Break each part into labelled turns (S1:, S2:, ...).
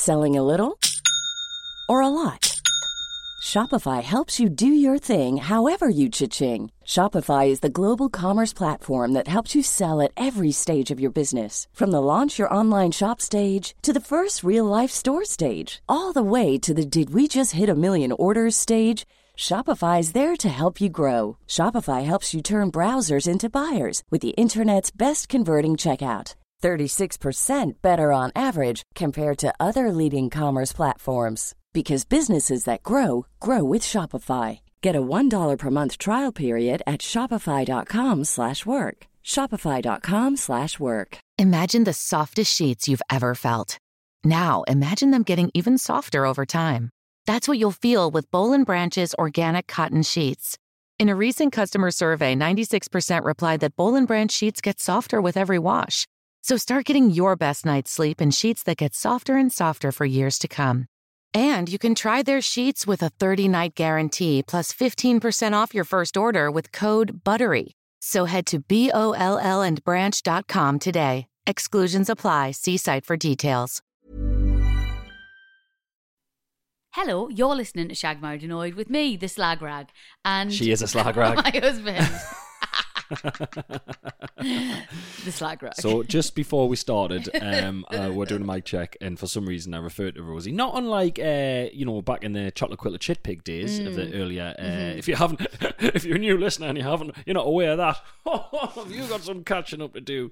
S1: Selling a little or a lot? Shopify helps you do your thing however you cha-ching. Shopify is the global commerce platform that helps you sell at every stage of your business. From the launch your online shop stage to the first real-life store stage, all the way to the did we just hit a million orders stage. Shopify is there to help you grow. Shopify helps you turn browsers into buyers with the internet's best converting checkout. 36% better on average compared to other leading commerce platforms. Because businesses that grow, grow with Shopify. Get a $1 per month trial period at shopify.com/work. Shopify.com/work.
S2: Imagine the softest sheets you've ever felt. Now imagine them getting even softer over time. That's what you'll feel with Boll & Branch's organic cotton sheets. In a recent customer survey, 96% replied that Boll & Branch sheets get softer with every wash. So start getting your best night's sleep in sheets that get softer and softer for years to come. And you can try their sheets with a 30-night guarantee plus 15% off your first order with code BUTTERY. So head to BOLLandbranch.com today. Exclusions apply. See site for details.
S3: Hello, you're listening to Shag Married Annoyed with me, the slag rag. And
S4: She is a slag rag.
S3: my husband. The slag rag.
S4: So just before we started, we're doing a mic check, and for some reason I referred to Rosie, not unlike back in the chocolate quilted chit pig days of the earlier. If you're a new listener and you're not aware of that, you've got some catching up to do.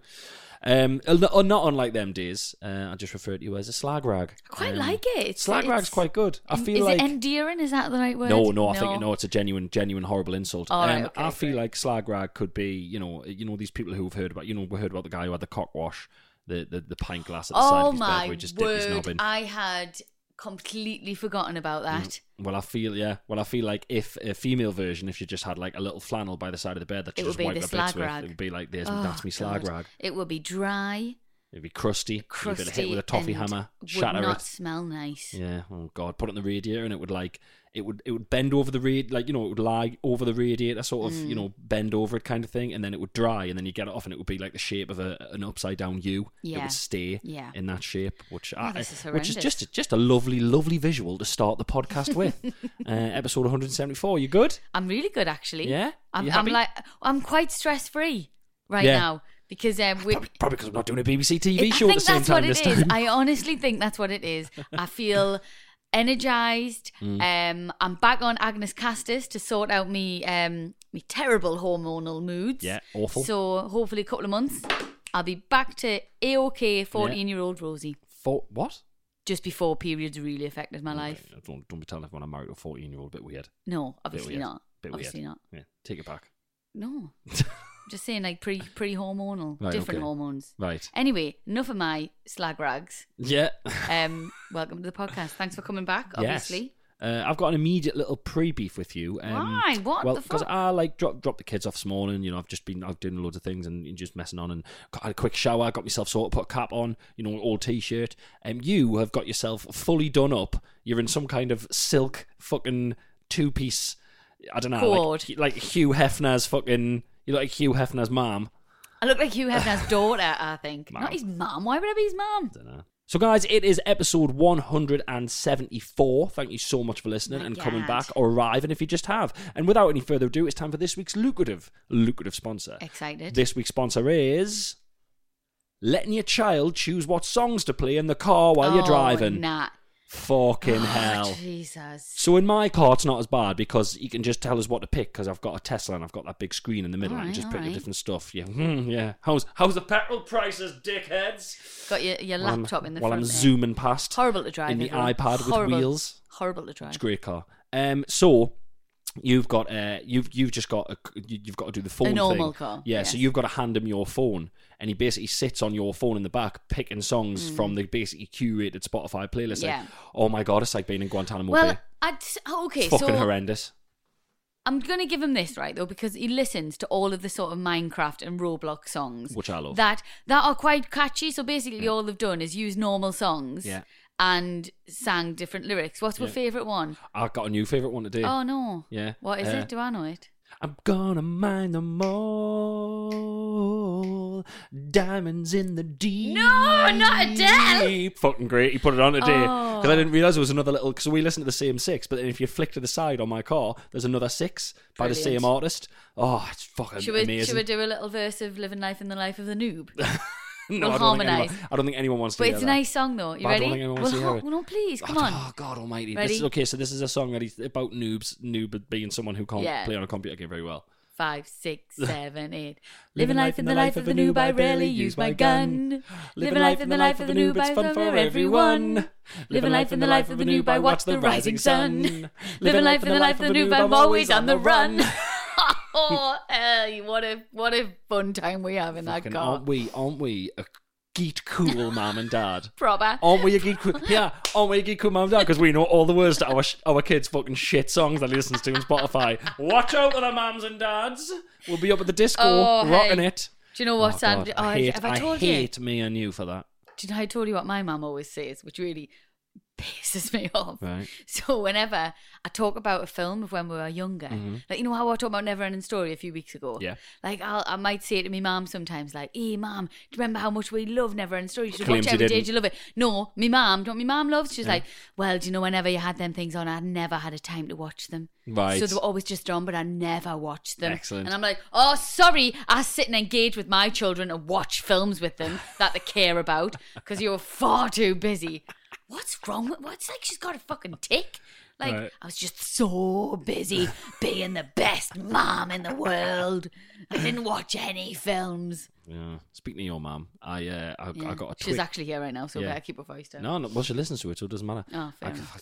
S4: Not unlike them days, I just referred to you as a slag rag.
S3: I quite like it.
S4: Slag rag's quite good. I feel
S3: is
S4: like
S3: it endearing? Is that the right word?
S4: No, I think it's a genuine horrible insult.
S3: Right,
S4: I feel like slag rag could be, these people who've heard about, we heard about the guy who had the cock wash, the pint glass at the side of his bed where he just dipped his knob in.
S3: I had completely forgotten about that.
S4: Well, I feel like if a female version, if you just had like a little flannel by the side of the bed that you just wipe the bits with, it would be like, that's me slag rag.
S3: It would be dry.
S4: It'd be crusty. You could hit with a toffee hammer, shatter it.
S3: Would not smell nice.
S4: Yeah. Oh God. Put it in the radiator, and it would bend over the it would lie over the radiator, sort of bend over it kind of thing, and then it would dry, and then you get it off, and it would be like the shape of an upside down U.
S3: Yeah.
S4: It would stay in that shape, which is just a lovely visual to start the podcast with. Episode 174. You good?
S3: I'm really good, actually.
S4: Yeah.
S3: I'm quite stress free right now. Because
S4: probably because I'm not doing a BBC TV show at the same time this time.
S3: I honestly think that's what it is. I feel energised. I'm back on Agnes Castus to sort out me terrible hormonal moods.
S4: Yeah, awful.
S3: So hopefully a couple of months, I'll be back to A-OK 14-year-old Rosie.
S4: What?
S3: Just before periods really affected my life.
S4: Don't be telling everyone I'm married to a 14-year-old. Bit weird.
S3: No, obviously not.
S4: Obviously
S3: not.
S4: Yeah, take it back.
S3: No. Just saying, like pre-hormonal, different hormones.
S4: Right.
S3: Anyway, enough of my slag rags.
S4: Yeah.
S3: Welcome to the podcast. Thanks for coming back, obviously.
S4: Yes. I've got an immediate little pre-beef with you.
S3: Why? What the fuck?
S4: Because I dropped the kids off this morning. I've just been out doing loads of things and just messing on, and had a quick shower, got myself sorted, put a cap on, old t-shirt. You have got yourself fully done up. You're in some kind of silk fucking two-piece, I don't know, like Hugh Hefner's fucking... You look like Hugh Hefner's mum.
S3: I look like Hugh Hefner's daughter, I think. Not his mum. Why would I be his mum?
S4: I don't know. So, guys, it is episode 174. Thank you so much for listening and coming back or arriving if you just have. And without any further ado, it's time for this week's lucrative sponsor.
S3: Excited.
S4: This week's sponsor is letting your child choose what songs to play in the car while you're driving.
S3: Nah.
S4: Fucking hell.
S3: Jesus.
S4: So in my car, it's not as bad because you can just tell us what to pick because I've got a Tesla and I've got that big screen in the middle and just pick the different stuff. Yeah. Yeah. How's the petrol prices, dickheads?
S3: Got your laptop in the front.
S4: While I'm zooming past.
S3: Horrible to drive.
S4: In the iPad with wheels.
S3: Horrible to drive.
S4: It's a great car. So you've got you've just got you've got to do the phone thing.
S3: A normal car.
S4: Yeah, yes. So you've got to hand him your phone, and he basically sits on your phone in the back picking songs from the basically curated Spotify playlist.
S3: Yeah.
S4: Like, oh my God, it's like being in Guantanamo Bay.
S3: It's
S4: fucking horrendous.
S3: I'm going to give him this, right, though, because he listens to all of the sort of Minecraft and Roblox songs.
S4: Which I love.
S3: That are quite catchy. So basically all they've done is use normal songs.
S4: Yeah.
S3: And sang different lyrics. What's your favourite one?
S4: I've got a new favourite one today.
S3: Oh, no.
S4: Yeah.
S3: What is it? Do I know it?
S4: I'm gonna mine them all. Diamonds in the deep.
S3: No, not Adele.
S4: Fucking great. He put it on today because I didn't realise it was another little. Because we listened to the same 6, but then if you flick to the side on my car, there's another 6 by the same artist. Oh, it's fucking amazing.
S3: Should we do a little verse of "Living Life in the Life of the Noob"?
S4: No,
S3: We'll harmonise.
S4: I don't think anyone wants to hear
S3: But it's a
S4: that.
S3: nice song though. You
S4: But I
S3: ready?
S4: don't think anyone wants to hear it.
S3: Well, no, please, come on.
S4: Oh, God almighty.
S3: Ready?
S4: So this is a song that he's about noobs. Noob being someone who can't play on a computer game very well.
S3: 5, 6, 7, 8. Living life in the life of the noob, I rarely use my gun. Living life in the life of the noob, it's fun for everyone. Living life in the life of the noob, I watch the rising sun. Living life in the life of the noob, I'm always on the run. Oh, what a fun time we have in that car.
S4: Aren't we a geek cool mum and dad?
S3: Proper.
S4: Aren't we a geek cool? Yeah, aren't we a geek cool mum and dad? Because we know all the words to our kids' fucking shit songs that he listens to on Spotify. Watch out for the mums and dads. We'll be up at the disco, rocking it.
S3: Do you know what, Sandra?
S4: I hate
S3: you?
S4: me and you for that.
S3: Do you know I told you what my mum always says, which really pisses me off?
S4: Right.
S3: So whenever I talk about a film of when we were younger, like, you know how I talked about Never Ending Story a few weeks ago?
S4: Yeah.
S3: Like, I might say to my mum sometimes, like, hey, mum, do you remember how much we love Never Ending Story? You should
S4: Claims
S3: watch it
S4: you
S3: every day.
S4: didn't.
S3: Do you love it? No, my mum, do you know what my mum loves? She's like, well, do you know whenever you had them things on, I never had a time to watch them.
S4: Right.
S3: So they were always just on, but I never watched them.
S4: Excellent.
S3: And I'm like, oh, sorry, I sit and engage with my children and watch films with them that they care about because you're far too busy. What's wrong with what's like she's got a fucking tick? Like,
S4: Right.
S3: I was just so busy being the best mom in the world. I didn't watch any films.
S4: Yeah. Speaking of your mum, I got a
S3: She's
S4: twig.
S3: actually here right now, so
S4: Yeah.
S3: better keep her voice down.
S4: No, well, she listens to it, so it doesn't matter.
S3: Oh, fair enough.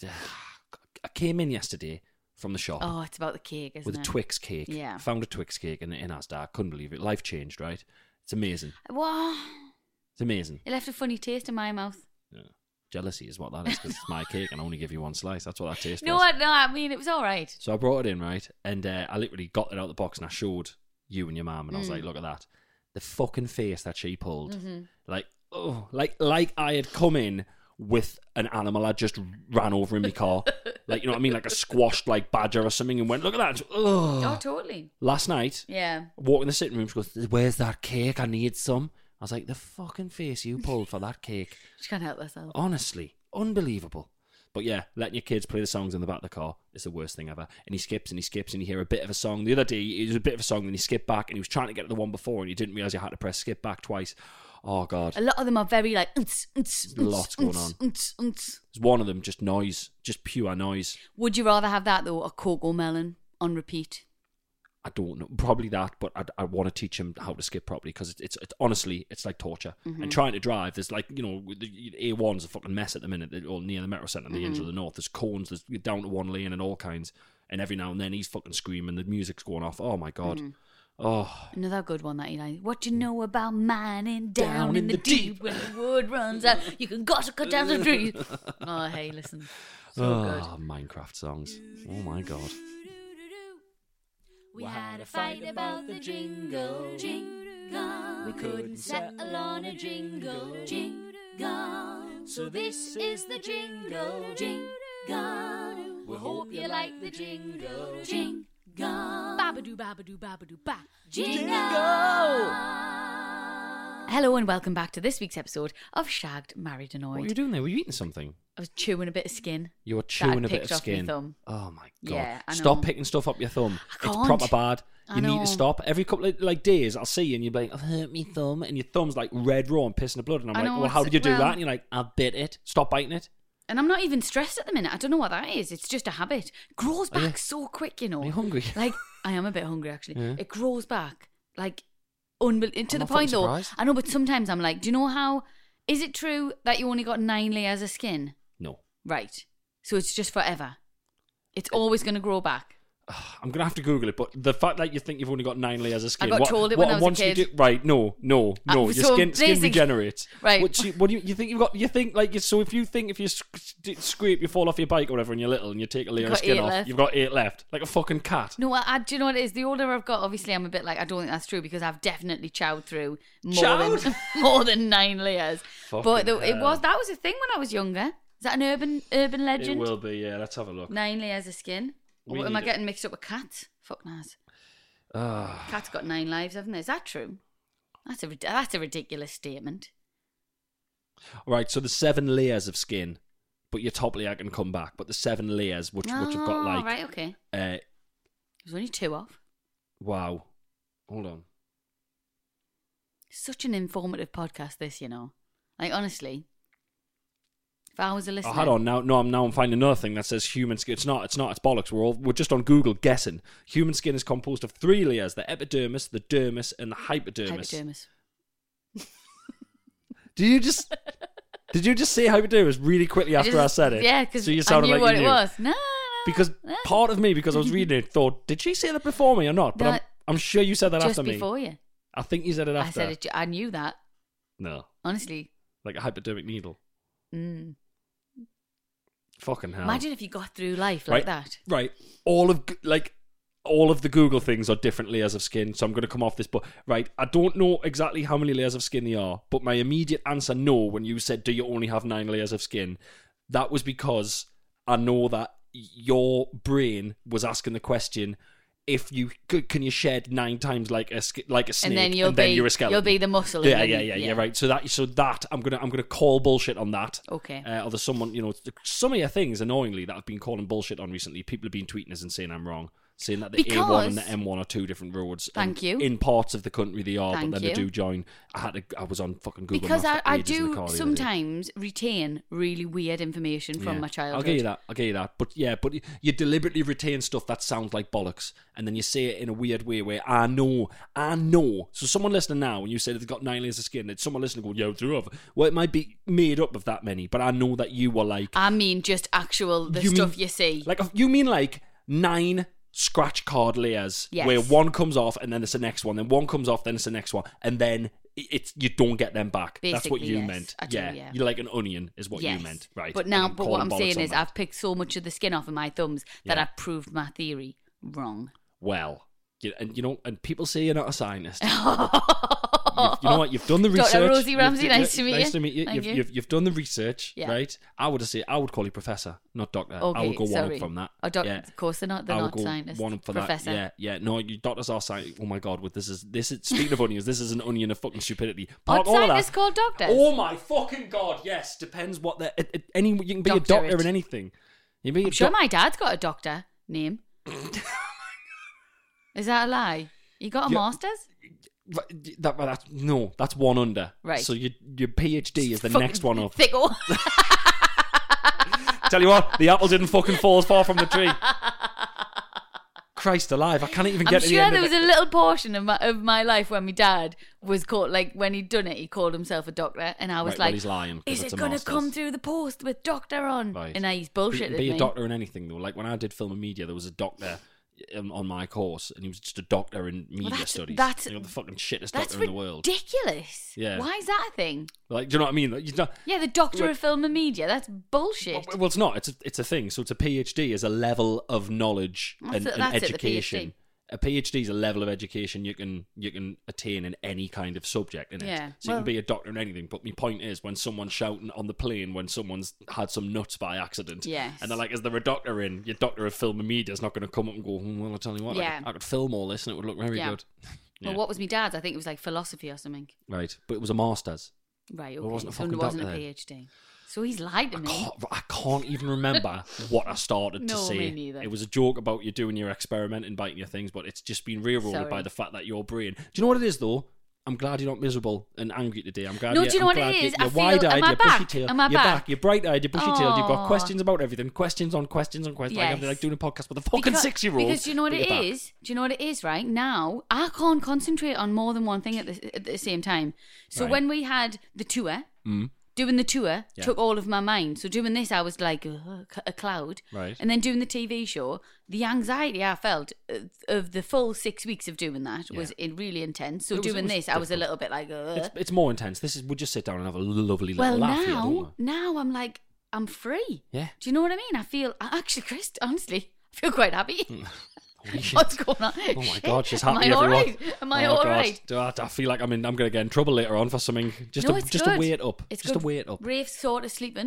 S4: I came in yesterday from the shop
S3: Oh, it's about the cake, isn't
S4: with
S3: it?
S4: a Twix cake.
S3: Yeah.
S4: Found a Twix cake in Asda. Couldn't believe it. Life changed, right? It's amazing.
S3: What?
S4: It's amazing.
S3: It left a funny taste in my mouth.
S4: Yeah. Jealousy is what that is because it's my cake and I only give you one slice. That's what that taste
S3: No,
S4: was.
S3: I mean, it was all right.
S4: So I brought it in, right? And I literally got it out of the box and I showed you and your mum and I was
S3: Mm.
S4: like, look at that. The fucking face that she pulled.
S3: Mm-hmm.
S4: Like, oh, like I had come in with an animal I just ran over in my car. Like, you know what I mean? Like a squashed like badger or something and went, look at that.
S3: Oh,
S4: Ugh.
S3: totally.
S4: Last night,
S3: Yeah.
S4: walk in the sitting room, she goes, where's that cake? I need some. I was like, the fucking face you pulled for that cake.
S3: She can't help herself.
S4: Honestly, unbelievable. But yeah, letting your kids play the songs in the back of the car is the worst thing ever. And he skips and he skips and you hear a bit of a song. The other day, it was a bit of a song, then he skipped back and he was trying to get to the one before and he didn't realise you had to press skip back twice. Oh, God.
S3: A lot of them are very like,
S4: Lots going on. There's one of them, just noise, just pure noise.
S3: Would you rather have that though, or Coco Melon on repeat?
S4: I don't know, probably that, but I want to teach him how to skip properly because it's honestly, it's like torture.
S3: Mm-hmm.
S4: And trying to drive, there's like, you know, the A1's a fucking mess at the minute, all near the Metro Centre and the
S3: Mm-hmm.
S4: Angel of the North. There's cones, there's down to one lane and all kinds. And every now and then he's fucking screaming, the music's going off. Oh my God.
S3: Mm-hmm.
S4: Oh,
S3: Another good one that you like. What you know about mining down in the deep when the wood runs out? You can gotta cut down the tree. Oh, hey, listen. So good.
S4: Minecraft songs. Oh my God.
S5: We had a fight about the jingle, jingle. We couldn't settle on a jingle, jingle. So this is the jingle, jingle. We hope you like the jingle, jingle.
S3: Babadoo, babadoo, babadoo, ba.
S5: Jingle!
S3: Hello and welcome back to this week's episode of Shagged, Married,
S4: What were you
S3: Annoyed.
S4: doing there? Were you eating something?
S3: I was chewing a bit of skin.
S4: You were chewing a bit
S3: picked
S4: of
S3: off my
S4: skin.
S3: thumb.
S4: Oh my God.
S3: Yeah, I know.
S4: Stop picking stuff up your thumb.
S3: I
S4: It's
S3: can't.
S4: proper bad.
S3: I
S4: You need
S3: know.
S4: to stop. Every couple of like days, I'll see you and you're like, I've hurt my thumb. And your thumb's like red raw and pissing the blood. And I'm
S3: I
S4: like,
S3: know,
S4: well, how did you do
S3: well-
S4: that? And you're like, I bit it. Stop biting it.
S3: And I'm not even stressed at the minute. I don't know what that is. It's just a habit. It grows back so quick, you know.
S4: Are you hungry?
S3: Like, I am a bit hungry, actually.
S4: Yeah.
S3: It grows back, like, to
S4: I'm
S3: the
S4: not
S3: point,
S4: fucking
S3: though.
S4: surprised.
S3: I know, but sometimes I'm like, do you know how... Is it true that you only got 9 layers of skin?
S4: No.
S3: Right. So it's just forever. It's always going to grow back.
S4: I'm going to have to Google it, but the fact that you think you've only got 9 layers of skin...
S3: got told it when I was a
S4: once you
S3: kid.
S4: right, no. Your
S3: so
S4: skin
S3: basic-
S4: regenerates.
S3: Right.
S4: What do you think you've got... You think, like, so if you scrape, you fall off your bike or whatever and you're little and you take a layer
S3: You've
S4: of
S3: got
S4: skin
S3: 8
S4: off,
S3: left.
S4: you've got 8 left. Like a fucking cat.
S3: No, do you know what it is? The older I've got, obviously, I'm a bit like, I don't think that's true because I've definitely chowed through more than 9 layers.
S4: Fucking
S3: But
S4: hell.
S3: that was a thing when I was younger. Is that an urban legend?
S4: It will be, yeah. Let's have a look.
S3: 9 layers of skin.
S4: We
S3: Or am I
S4: need it.
S3: getting mixed up with cats? Fuck knows. Cat's got 9 lives, haven't they? Is that true? That's a ridiculous statement.
S4: Right, so there's 7 layers of skin, but your top layer can come back. But the 7 layers, which have got like...
S3: right, okay. There's only 2 off.
S4: Wow. Hold on.
S3: Such an informative podcast, this, you know. Like, honestly, if I was a listener...
S4: Oh, hold on. Now I'm finding another thing that says human skin. It's not. It's bollocks. We're just on Google guessing. Human skin is composed of 3 layers: the epidermis, the dermis, and the hypodermis.
S3: Hypodermis.
S4: Did you just say hypodermis really quickly after I said it?
S3: Yeah, because
S4: so you
S3: I
S4: sounded
S3: knew
S4: like
S3: what
S4: you
S3: it
S4: knew.
S3: was. No.
S4: Because part of me, because I was reading it, thought, did she say that before me or not? But
S3: No,
S4: I'm sure you said that
S3: just
S4: after me.
S3: before you.
S4: I think you said it after.
S3: I said it. I knew that.
S4: No.
S3: Honestly.
S4: Like a hypodermic needle.
S3: Mm.
S4: Fucking hell.
S3: Imagine if you got through life like that.
S4: Right. All of the Google things are different layers of skin, so I'm going to come off this. But, right, I don't know exactly how many layers of skin there are, but my immediate answer, no, when you said, do you only have 9 layers of skin? That was because I know that your brain was asking the question, if you can you shed 9 times like a snake,
S3: And then
S4: you're a skeleton.
S3: You'll be the muscle.
S4: Yeah, right. So that I'm gonna call bullshit on that.
S3: Okay.
S4: Or there's someone, some of your things annoyingly that I've been calling bullshit on recently. People have been tweeting us and saying I'm wrong, saying that the A1 and the M1 are 2 different roads.
S3: Thank you.
S4: In parts of the country they are,
S3: Thank
S4: but then
S3: you.
S4: they do join. I was on fucking Google
S3: Because
S4: Maps for
S3: I
S4: ages in the
S3: do
S4: car the other day.
S3: sometimes retain really weird information from my childhood.
S4: I'll get you that. But you deliberately retain stuff that sounds like bollocks, and then you say it in a weird way where I know. So someone listening now, when you said they've got 9 layers of skin, it's someone listening going, yeah, through. Well, it might be made up of that many, but I know that you were like...
S3: I mean just actual stuff you see.
S4: Like, you mean like 9 scratch card layers,
S3: yes,
S4: where one comes off and then it's the next one, then one comes off, then it's the next one, and then you don't get them back.
S3: Basically,
S4: that's what you
S3: yes,
S4: meant.
S3: I do, yeah.
S4: You're like an onion is what
S3: Yes.
S4: you meant, right?
S3: But what I'm saying is I've picked so much of the skin off of my thumbs that I've proved my theory wrong.
S4: Well, and people say you're not a scientist. You know what? You've done the research.
S3: Dr. Rosie Ramsey, nice to meet you.
S4: Nice to meet you.
S3: Thank you.
S4: You've done the research,
S3: Yeah.
S4: right? I would call you professor, not doctor.
S3: Okay,
S4: I would go one
S3: sorry.
S4: up from that.
S3: Oh, of course they're not. They're
S4: I would
S3: not
S4: go
S3: scientists.
S4: one up for
S3: Professor.
S4: that. Yeah. No, you doctors are scientists. Oh my god, this is speaking of onions, this is an onion of fucking stupidity.
S3: Aren't
S4: All of
S3: scientists
S4: that.
S3: called doctors?
S4: Oh my fucking god, yes. Depends what you can be a doctor
S3: Doctorate.
S4: in anything. You can be
S3: I'm sure my dad's got a doctor name. Is that a lie? You got a master's?
S4: That's one under.
S3: Right.
S4: So your PhD is the
S3: Fucking
S4: next one up.
S3: Thickle.
S4: Tell you what, the apple didn't fucking fall as far from the tree. Christ alive, I can't even get to the
S3: sure
S4: end
S3: there
S4: of
S3: was
S4: it.
S3: a little portion of my life when my dad was called, like, when he'd done it, he called himself a doctor, and I was
S4: Right, well,
S3: like,
S4: he's lying, 'cause
S3: is
S4: it's
S3: it
S4: a
S3: going to
S4: master's.
S3: come through the post with doctor on?
S4: Right.
S3: And he's bullshitted
S4: Be
S3: me.
S4: a doctor in anything though. Like when I did film and media, there was a doctor on my course, and he was just a doctor in media studies.
S3: That's
S4: the fucking shittest
S3: That's
S4: doctor in the world.
S3: ridiculous.
S4: Yeah.
S3: Why is that a thing?
S4: Like, do you know what I mean?
S3: Yeah, the doctor of film and media. That's bullshit.
S4: Well, it's not. It's a thing. So it's a PhD is a level of knowledge and
S3: That's it, the
S4: education.
S3: PhD.
S4: A PhD is a level of education you can attain in any kind of subject in it.
S3: Yeah,
S4: So you can be a doctor in anything. But my point is, when someone's shouting on the plane when someone's had some nuts by accident,
S3: Yes.
S4: and they're like, "Is there a doctor in?" Your doctor of film and media is not going to come up and go, "Well, I'll tell you what,
S3: Yeah.
S4: I could film all this and it would look very
S3: Yeah.
S4: good."
S3: Well, what was my dad's? I think it was like philosophy or something.
S4: Right, but it was a master's.
S3: Right,
S4: Well,
S3: okay.
S4: it wasn't a
S3: So
S4: fucking
S3: it wasn't a
S4: doctor
S3: PhD. So he's lied to me.
S4: I can't even remember what I started to
S3: No,
S4: say.
S3: me neither.
S4: It was a joke about you doing your experiment and biting your things, but it's just been railroaded
S3: Sorry.
S4: by the fact that your brain. Do you know what it is though? I'm glad you're not miserable and angry today. I'm glad.
S3: No, do you know what it is? I
S4: You're
S3: feel-
S4: wide-eyed,
S3: am I
S4: you're
S3: back?
S4: bushy-tailed.
S3: Am I
S4: you're
S3: back?
S4: You're bright-eyed, you're bushy-tailed. You've got
S3: Aw.
S4: questions about everything. Questions on questions on questions.
S3: Yes.
S4: Like doing a podcast with a fucking 6-year-old.
S3: Because do you know what
S4: but
S3: it
S4: you're back.
S3: is? Do you know what it is, right? Now, I can't concentrate on more than one thing at the same time. So
S4: Right.
S3: when we had the tour, doing the tour
S4: Yeah.
S3: took all of my mind. So doing this, I was like a cloud.
S4: Right.
S3: And then doing the TV show, the anxiety I felt of the full 6 weeks of doing that was really intense. So
S4: It was
S3: doing this, I was a
S4: difficult.
S3: little bit like,
S4: It's more intense. We just sit down and have a lovely little
S3: well,
S4: laugh here, don't we?
S3: now I'm like, I'm free.
S4: Yeah.
S3: Do you know what I mean? I feel, actually, Chris, honestly, I feel quite happy.
S4: Holy shit.
S3: What's going on?
S4: Oh my
S3: Shit.
S4: god, she's
S3: Am
S4: happy,
S3: I all
S4: everyone.
S3: right? Am I
S4: Oh
S3: all
S4: God.
S3: right?
S4: I feel like I'm going to get in trouble later on for something. Just
S3: No,
S4: to
S3: it's
S4: just
S3: good.
S4: to weigh it up.
S3: It's
S4: just
S3: good.
S4: to weigh it up.
S3: Rafe's sort of sleeping.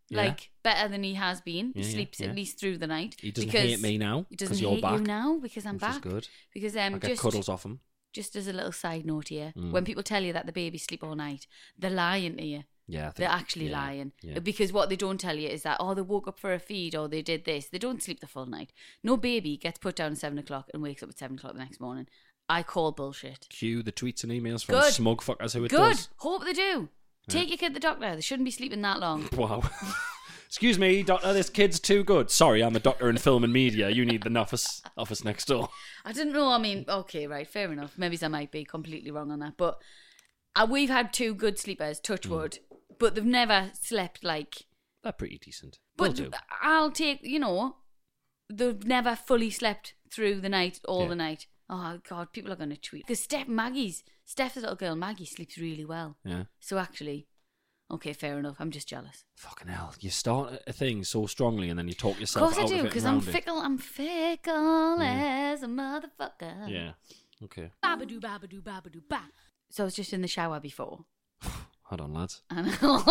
S4: Yeah.
S3: Like, better than he has been. He
S4: Yeah,
S3: sleeps
S4: yeah.
S3: at least through the night.
S4: He doesn't
S3: because
S4: hate me now
S3: He doesn't
S4: because you're
S3: hate
S4: back.
S3: you now because I'm
S4: which
S3: back.
S4: is good.
S3: Because
S4: I get cuddles off him.
S3: just as a little side note here, when people tell you that the babies sleep all night, they're lying to you.
S4: Yeah, I think,
S3: They're actually
S4: yeah,
S3: lying.
S4: yeah.
S3: Because what they don't tell you is that, they woke up for a feed or they did this. They don't sleep the full night. No baby gets put down at 7 o'clock and wakes up at 7 o'clock the next morning. I call bullshit.
S4: Cue the tweets and emails from
S3: Good.
S4: smug fuckers who it
S3: Good.
S4: does.
S3: Hope they do. Take your kid to the doctor. They shouldn't be sleeping that long.
S4: Wow. Excuse me, doctor, this kid's too good. Sorry, I'm a doctor in film and media. You need the office next door.
S3: I didn't know. I mean, okay, right, fair enough. Maybe I might be completely wrong on that. But we've had 2 good sleepers, touch wood, but they've never slept like...
S4: They're pretty decent.
S3: But
S4: They'll do.
S3: I'll take, they've never fully slept through the night, all the night. Oh, God, people are going to tweet. Because Steph's little girl, Maggie, sleeps really well.
S4: Yeah.
S3: So actually, okay, fair enough. I'm just jealous.
S4: Fucking hell. You start a thing so strongly and then you talk
S3: Of
S4: yourself
S3: course
S4: out
S3: I do,
S4: of it
S3: because
S4: and
S3: I'm
S4: round it.
S3: fickle. I'm fickle as a motherfucker.
S4: Yeah. Okay.
S5: Babadoo, babadoo, babadoo, ba.
S3: So I was just in the shower before.
S4: Hold on, lads.
S3: And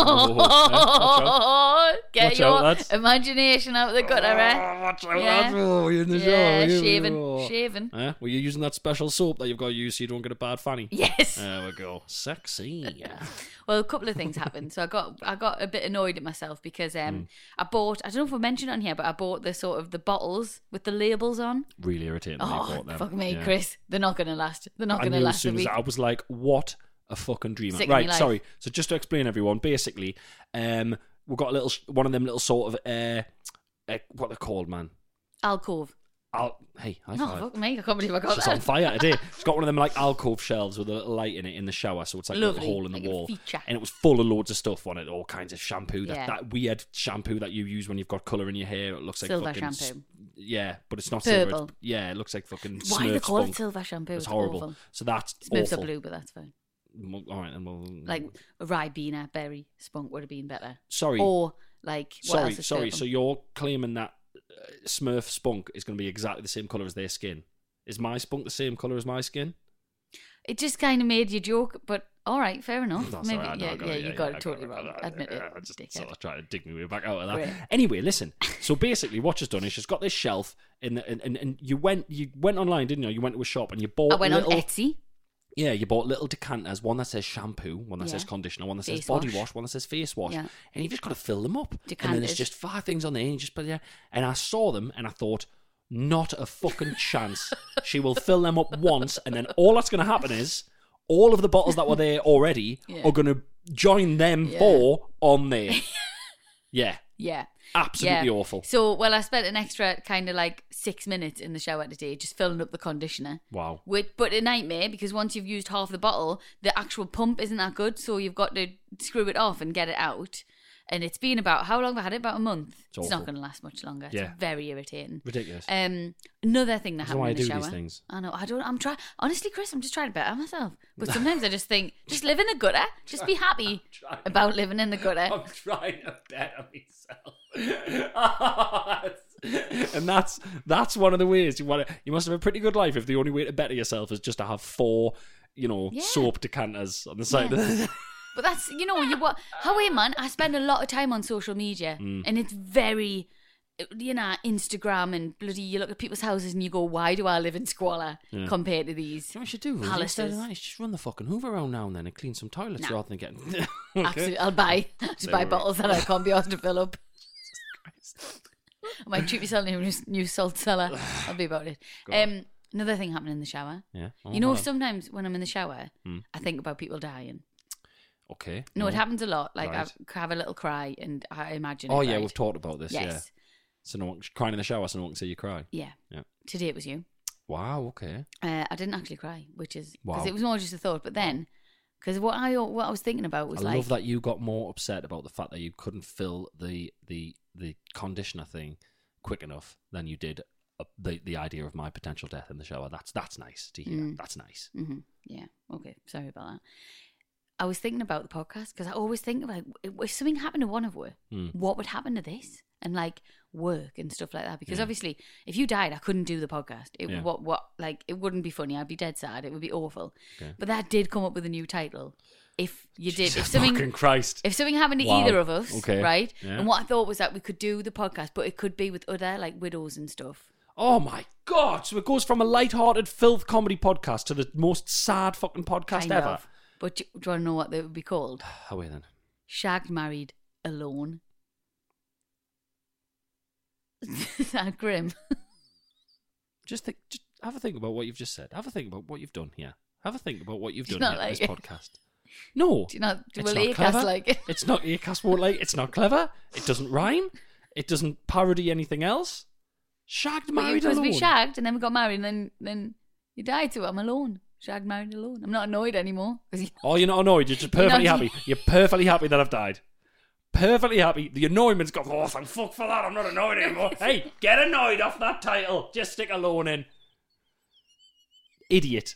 S3: get
S4: Watch
S3: your
S4: out, lads.
S3: imagination out of the gutter, eh?
S4: Watch out,
S3: Yeah.
S4: lads. Oh, you're in the
S3: Yeah,
S4: shower.
S3: shaving.
S4: Were you using that special soap that you've got to use so you don't get a bad fanny?
S3: Yes.
S4: There we go. Sexy.
S3: Well, a couple of things happened. So I got a bit annoyed at myself because I bought, I don't know if I mentioned it on here, but I bought the sort of the bottles with the labels on.
S4: Really irritating. when you
S3: Oh,
S4: bought them.
S3: fuck me,
S4: Yeah.
S3: Chris. They're not going to last. They're not
S4: I
S3: going to
S4: knew as
S3: last a
S4: soon as
S3: week.
S4: I was like, what a fucking dream.
S3: Sick of me
S4: Right,
S3: life.
S4: sorry. So just to explain everyone, basically, we've got a little, one of them little sort of, what they're called, man.
S3: Alcove.
S4: Hey, high
S3: Oh,
S4: five.
S3: fuck me. I can't believe I got
S4: She's
S3: that.
S4: on fire today. She's got one of them like alcove shelves with a little light in it in the shower, so it's like a
S3: Lovely,
S4: little hole in the
S3: like a
S4: wall.
S3: feature.
S4: And it was full of loads of stuff on it, all kinds of shampoo.
S3: Yeah.
S4: That weird shampoo that you use when you've got colour in your hair. It looks like
S3: Silver
S4: fucking
S3: shampoo.
S4: Yeah, but it's not
S3: Purple.
S4: silver. It looks like fucking
S3: Why do they
S4: Smurf
S3: call it
S4: spunk.
S3: silver shampoo?
S4: It's horrible.
S3: Awful.
S4: So that's
S3: Smurfs
S4: awful.
S3: are blue, but that's fine.
S4: All right, then we'll
S3: Like a Ribena berry spunk would have been better.
S4: Sorry.
S3: Or like what else is
S4: Sorry.
S3: purple?
S4: So you're claiming that Smurf spunk is going to be exactly the same colour as their skin? Is my spunk the same colour as my skin?
S3: It just kind of made you joke, but all right, fair enough.
S4: No,
S3: Maybe,
S4: sorry, I know,
S3: you got it
S4: I
S3: totally
S4: got
S3: wrong.
S4: I
S3: Admit it.
S4: I just
S3: dickhead.
S4: sort of trying to dig my way back out of that.
S3: Right.
S4: Anyway, listen. So basically, what she's done is she's got this shelf and you went online, didn't you? You went to a shop and you bought.
S3: I went
S4: little,
S3: on Etsy.
S4: Yeah, you bought little decanters. One that says shampoo, one that
S3: Yeah.
S4: says conditioner, one that says
S3: Face
S4: body
S3: wash.
S4: wash, one that says face wash,
S3: Yeah.
S4: and you've just got to fill them up. And then
S3: Decanters.
S4: there's just 5 things on there, and you just put it there. And I saw them, and I thought, not a fucking chance. She will fill them up once, and then all that's going to happen is all of the bottles that were there already
S3: Yeah.
S4: are going to join them
S3: Yeah.
S4: 4 on there. Yeah,
S3: Yeah.
S4: absolutely
S3: Yeah.
S4: awful.
S3: So, well, I spent an extra kind of like 6 minutes in the shower today just filling up the conditioner.
S4: Wow.
S3: But a nightmare because once you've used half the bottle, the actual pump isn't that good. So you've got to screw it off and get it out. And it's been about, how long have I had it? About a month. It's
S4: awful.
S3: not going to last much longer.
S4: Yeah.
S3: It's very irritating.
S4: Ridiculous.
S3: Another thing that
S4: That's why
S3: happened in the
S4: I do
S3: shower.
S4: these things.
S3: I know. I'm trying. Honestly, Chris, I'm just trying to better myself. But sometimes I just think, just live in the gutter. Just be happy
S4: trying.
S3: about living in the gutter.
S4: I'm trying to better myself. And that's one of the ways you must have a pretty good life if the only way to better yourself is just to have 4,
S3: Yeah.
S4: soap decanters on the side of the
S3: But that's, how man, I spend a lot of time on social media and it's very, Instagram and bloody, you look at people's houses and you go, why do I live in squalor compared to these?
S4: You know what you should do? Rosie?
S3: Palaces.
S4: Instead of that, you should just run the fucking Hoover around now and then and clean some toilets
S3: No.
S4: rather than getting.
S3: Absolutely, I'll buy bottles that I can't be asked to fill up. I might treat myself in a new salt cellar. I'll be about it. Another thing happened in the shower.
S4: Yeah. Oh,
S3: You know,
S4: hold on.
S3: sometimes when I'm in the shower, I think about people dying.
S4: Okay.
S3: No, it happens a lot. Like
S4: Right.
S3: I have a little cry and I imagine.
S4: Oh
S3: it,
S4: yeah,
S3: right?
S4: we've talked about this. Yeah.
S3: Yes.
S4: So no one crying in the shower, so no one can see you cry.
S3: Yeah.
S4: Yeah.
S3: Today it was you.
S4: Wow. Okay.
S3: I didn't actually cry, which is because
S4: Wow.
S3: it was more just a thought. But then, because what I was thinking about was
S4: I
S3: like,
S4: love that you got more upset about the fact that you couldn't fill the conditioner thing quick enough than you did the idea of my potential death in the shower. That's nice to hear. That's nice.
S3: yeah, okay, sorry about that. I was thinking about the podcast because I always think about if something happened to one of us, what would happen to this and like work and stuff like that. Because obviously, if you died, I couldn't do the podcast. It
S4: Yeah.
S3: what like it wouldn't be funny. I'd be dead sad. It would be awful.
S4: Okay.
S3: But that did come up with a new title. if you did, if
S4: Fucking
S3: something
S4: Christ.
S3: if something happened to
S4: Wow.
S3: either of us,
S4: Okay.
S3: right?
S4: Yeah.
S3: And what I thought was that we could do the podcast, but it could be with other like widows and stuff.
S4: Oh my God. So it goes from a light-hearted filth comedy podcast to the most sad fucking podcast
S3: Kind
S4: ever.
S3: of. But do you want to know what they would be called?
S4: How are we then?
S3: Shagged, married, alone. Is that grim?
S4: Just have a think about what you've just said. Have a think about what you've done here. Have a think about what you've
S3: Do you
S4: done
S3: not
S4: here in this
S3: like it?
S4: podcast. No.
S3: Do you not?
S4: It's
S3: Will
S4: not
S3: Acast
S4: clever.
S3: like it?
S4: It's not Acast won't like. It's not clever. It doesn't rhyme. It doesn't parody anything else. Shagged, married,
S3: Because
S4: alone.
S3: we shagged and then we got married and then you died, so I'm alone. Shagged, married, alone. I'm not annoyed anymore. 'Cause
S4: Oh, you're not annoyed. You're just perfectly
S3: You're not-
S4: happy. You're perfectly happy that I've died. Perfectly happy. The annoyment's gone. Oh, thank fuck for that. I'm not annoyed anymore. Hey, get annoyed off that title. Just stick alone in. Idiot.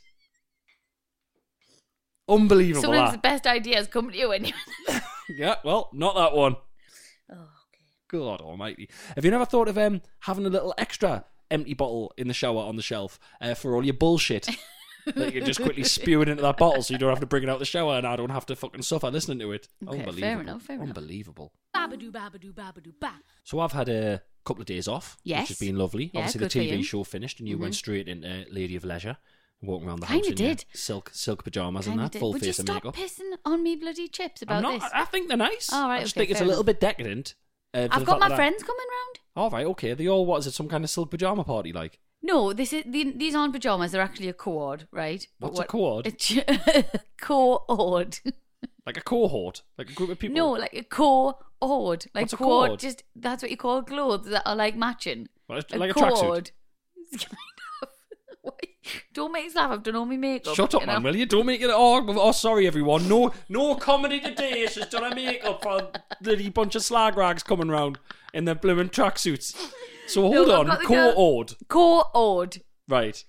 S4: Unbelievable.
S3: Sometimes the
S4: That.
S3: best ideas come to you when you.
S4: Yeah, well, not that one.
S3: Oh, okay.
S4: God almighty. Have you never thought of having a little extra empty bottle in the shower on the shelf for all your bullshit? That you can just quickly spew it into that bottle so you don't have to bring it out the shower and I don't have to fucking suffer listening to it.
S3: Okay,
S4: Unbelievable.
S3: fair enough, fair enough.
S4: Unbelievable.
S5: Babadoo, babadoo, babadoo, ba.
S4: So I've had a couple of days off,
S3: Yes.
S4: which has been lovely.
S3: Yeah,
S4: Obviously,
S3: good for
S4: the TV
S3: you.
S4: show finished and you went straight into Lady of Leisure, walking around the
S3: Kinda
S4: house in your
S3: did.
S4: silk pyjamas and
S3: Kinda
S4: that,
S3: did.
S4: full
S3: Would
S4: face
S3: you
S4: of
S3: stop
S4: makeup.
S3: pissing on me bloody chips
S4: I'm
S3: about
S4: not.
S3: this?
S4: I think they're nice.
S3: Oh, right,
S4: I just
S3: okay,
S4: think it's a
S3: fair
S4: little
S3: enough.
S4: bit decadent. For
S3: I've
S4: the
S3: got
S4: fact
S3: my
S4: that
S3: friends coming round.
S4: All right, okay. Are they all, what is it, some kind of silk pyjama party like?
S3: No, these aren't pajamas. They're actually a cord, right?
S4: What's a cord?
S3: A cord.
S4: Like a cohort? Like a group of people?
S3: No, like a cord. Like
S4: What's a
S3: cord.
S4: cord?
S3: Just that's what you call clothes that are like matching.
S4: Well, it's like a tracksuit.
S3: cord. Kind of. Why? Don't make us laugh. I've done all my makeup.
S4: Shut up,
S3: you
S4: man,
S3: know?
S4: will you? Don't make it... Oh, sorry, everyone. No comedy today. She's done her makeup for a bloody bunch of slag rags coming round in their blooming tracksuits. So hold
S3: No, I've
S4: on.
S3: got the girl-
S4: Co-ord.
S3: Cord.
S4: Right.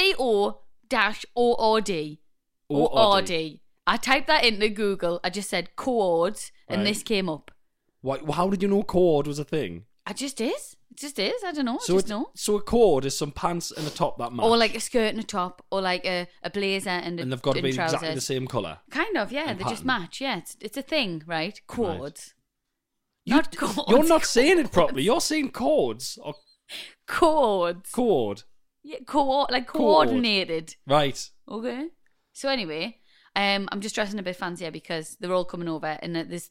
S3: C-O-O-R-D. O-R-D. I typed that into Google. I just said cords, and
S4: Right.
S3: this came up.
S4: Why, how did you know cord was a thing?
S3: It just is. It just is. I don't know.
S4: So
S3: I just know.
S4: So a cord is some pants and a top that match.
S3: Or like a skirt and a top, or like a blazer and
S4: and they've got to be
S3: trousers.
S4: exactly the same colour.
S3: Kind of, yeah.
S4: and
S3: They just
S4: pattern.
S3: match. Yeah, it's a thing, right? Cords.
S4: You-
S3: Not cords.
S4: You're not saying it properly. You're saying cords or
S3: Cords.
S4: cord.
S3: Yeah, like
S4: Cord.
S3: coordinated.
S4: Right.
S3: Okay. So anyway, I'm just dressing a bit fancier because they're all coming over, and there's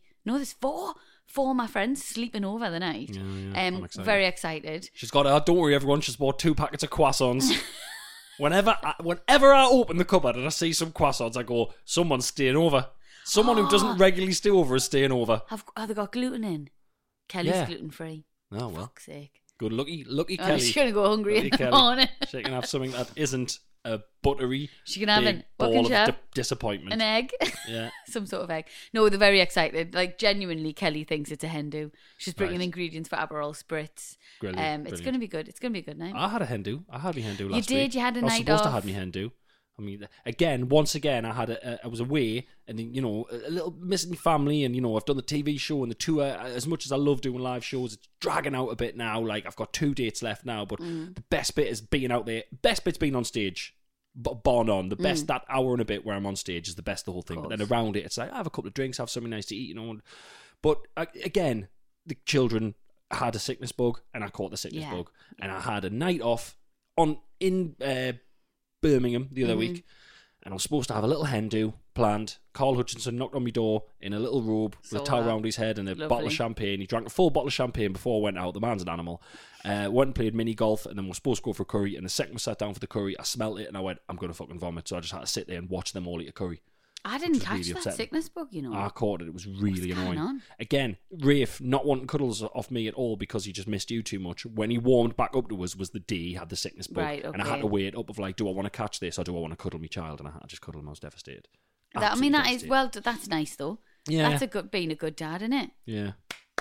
S3: four of my friends sleeping over the night.
S4: Yeah, I'm excited.
S3: Very excited.
S4: She's got don't worry, everyone. She's bought 2 packets of croissants. Whenever I open the cupboard and I see some croissants, I go, someone's staying over. Someone who doesn't regularly stay over is staying over.
S3: Have they got gluten in? Kelly's
S4: Yeah.
S3: gluten free.
S4: Oh, well.
S3: Fuck's sake.
S4: Good lucky
S3: Oh,
S4: Kelly.
S3: she's gonna go hungry
S4: Lucky
S3: in the
S4: Kelly.
S3: morning.
S4: She can have something that isn't a buttery
S3: She can have
S4: big
S3: an what can
S4: ball
S3: she
S4: of
S3: have?
S4: disappointment.
S3: An egg.
S4: Yeah.
S3: Some sort of egg. No, they're very excited. Like, genuinely, Kelly thinks it's a hen do. She's bringing
S4: Right.
S3: ingredients for Aperol Spritz.
S4: Brilliant,
S3: It's
S4: brilliant.
S3: going to be good. It's going to be a good night.
S4: I had a hen do. I had my hen do last week.
S3: did? You had a
S4: I was
S3: night
S4: supposed to
S3: off?
S4: have my hen do. I mean, once again, I was away, and then, a little missing family, and I've done the TV show and the tour. As much as I love doing live shows, it's dragging out a bit now. Like, I've got 2 dates left now, but the best bit is being out there. Best bit's being on stage. But bar none. The best, that hour and a bit where I'm on stage is the best of the whole thing. But then around it, it's like, I have a couple of drinks, have something nice to eat, But again, the children had a sickness bug, and I caught the sickness
S3: Yeah.
S4: bug, and I had a night off in Birmingham the other week, and I was supposed to have a little hen do planned. Carl Hutchinson knocked on my door in a little robe with
S3: Saw
S4: a towel
S3: that.
S4: around his head and a
S3: Lovely.
S4: bottle of champagne. He drank a full bottle of champagne before I went out. The man's an animal. Went and played mini golf, and then we were supposed to go for a curry. And the second we sat down for the curry, I smelt it, and I went, I'm going to fucking vomit. So I just had to sit there and watch them all eat a curry.
S3: I didn't
S4: was
S3: catch
S4: really
S3: that
S4: upsetting.
S3: sickness bug,
S4: I caught it. It was really
S3: What's going
S4: annoying.
S3: on?
S4: Again, Rafe not wanting cuddles off me at all because he just missed you too much. When he warmed back up to us was the day he had the sickness bug.
S3: Right,
S4: And I had
S3: okay.
S4: to weigh it up of like, do I want to catch this or do I want to cuddle my child? And I had to just cuddle him. I was devastated.
S3: That
S4: Absolutely
S3: is,
S4: devastated.
S3: well, that's nice, though.
S4: Yeah.
S3: That's being a good dad, isn't it?
S4: Yeah.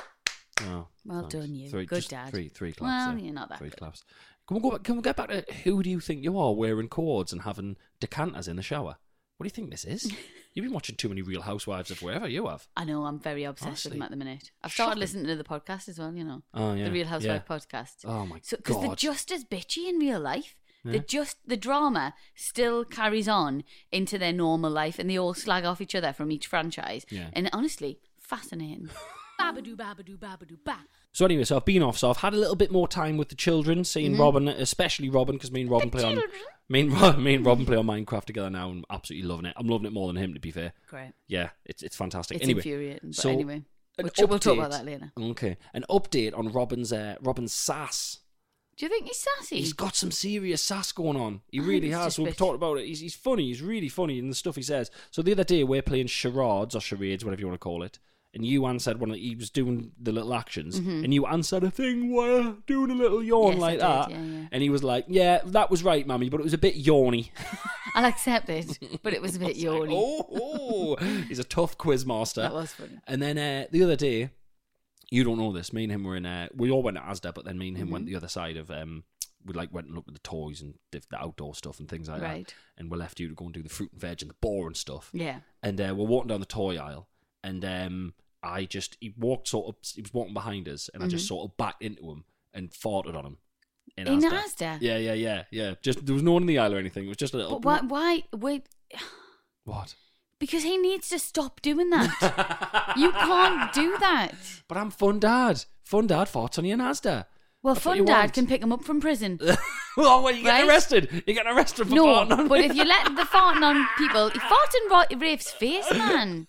S4: Oh,
S3: Well
S4: thanks.
S3: done, you.
S4: Three,
S3: Good
S4: just
S3: dad.
S4: Three claps.
S3: Well,
S4: there.
S3: you're not that
S4: 3
S3: good.
S4: claps. Can we get back to who do you think you are wearing cords and having decanters in the shower? What do you think this is? You've been watching too many Real Housewives of wherever you have.
S3: I know, I'm very obsessed
S4: Honestly.
S3: with them at the minute. I've started
S4: Shocking.
S3: listening to the podcast as well,
S4: Oh, yeah.
S3: the Real Housewife
S4: Yeah.
S3: podcast.
S4: Oh, my
S3: Because they're
S4: God.
S3: just as bitchy in real life. The drama still carries on into their normal life, and they all slag off each other from each franchise.
S4: Yeah.
S3: And honestly, fascinating. Babadoo, babadoo, babadoo, ba.
S4: So anyway, so I've been off. So I've had a little bit more time with the children, seeing Robin, especially Robin, because me and Robin play on Minecraft together now, and absolutely loving it. I'm loving it more than him, to be fair.
S3: Great.
S4: Yeah, it's fantastic.
S3: It's
S4: anyway,
S3: infuriating, but
S4: so
S3: anyway. We'll talk about that later.
S4: Okay, an update on Robin's sass.
S3: Do you think he's sassy?
S4: He's got some serious sass going on. He really has. So we've talked about it. He's funny. He's really funny in the stuff he says. So the other day we're playing charades or charades, whatever you want to call it. And you answered he was doing the little actions, and you answered a thing while doing a little yawn like that. Yeah. And he was like, "Yeah, that was right, Mummy, but it was a bit yawny."
S3: I'll accept it, but it was a bit yawny.
S4: Oh, he's a tough quiz master.
S3: That was funny.
S4: And then the other day, you don't know this. Me and him were in. We all went to Asda, but then me and him went the other side of. We went and looked at the toys and the outdoor stuff and things like that. And we left you to go and do the fruit and veg and the boring stuff.
S3: Yeah.
S4: And we're walking down the toy aisle. And he was walking behind us, and I just sort of backed into him and farted on him. In
S3: Asda?
S4: Yeah. Just there was no one in the aisle or anything. It was just a little.
S3: But why? Wait.
S4: What?
S3: Because he needs to stop doing that. You can't do that.
S4: But I'm Fun Dad. Fun Dad farts on you in Asda.
S3: Well, Fun Dad can pick him up from prison.
S4: Well, you get arrested. You get arrested for farting on
S3: but if you let the farting on people, he farted in Rafe's face, man.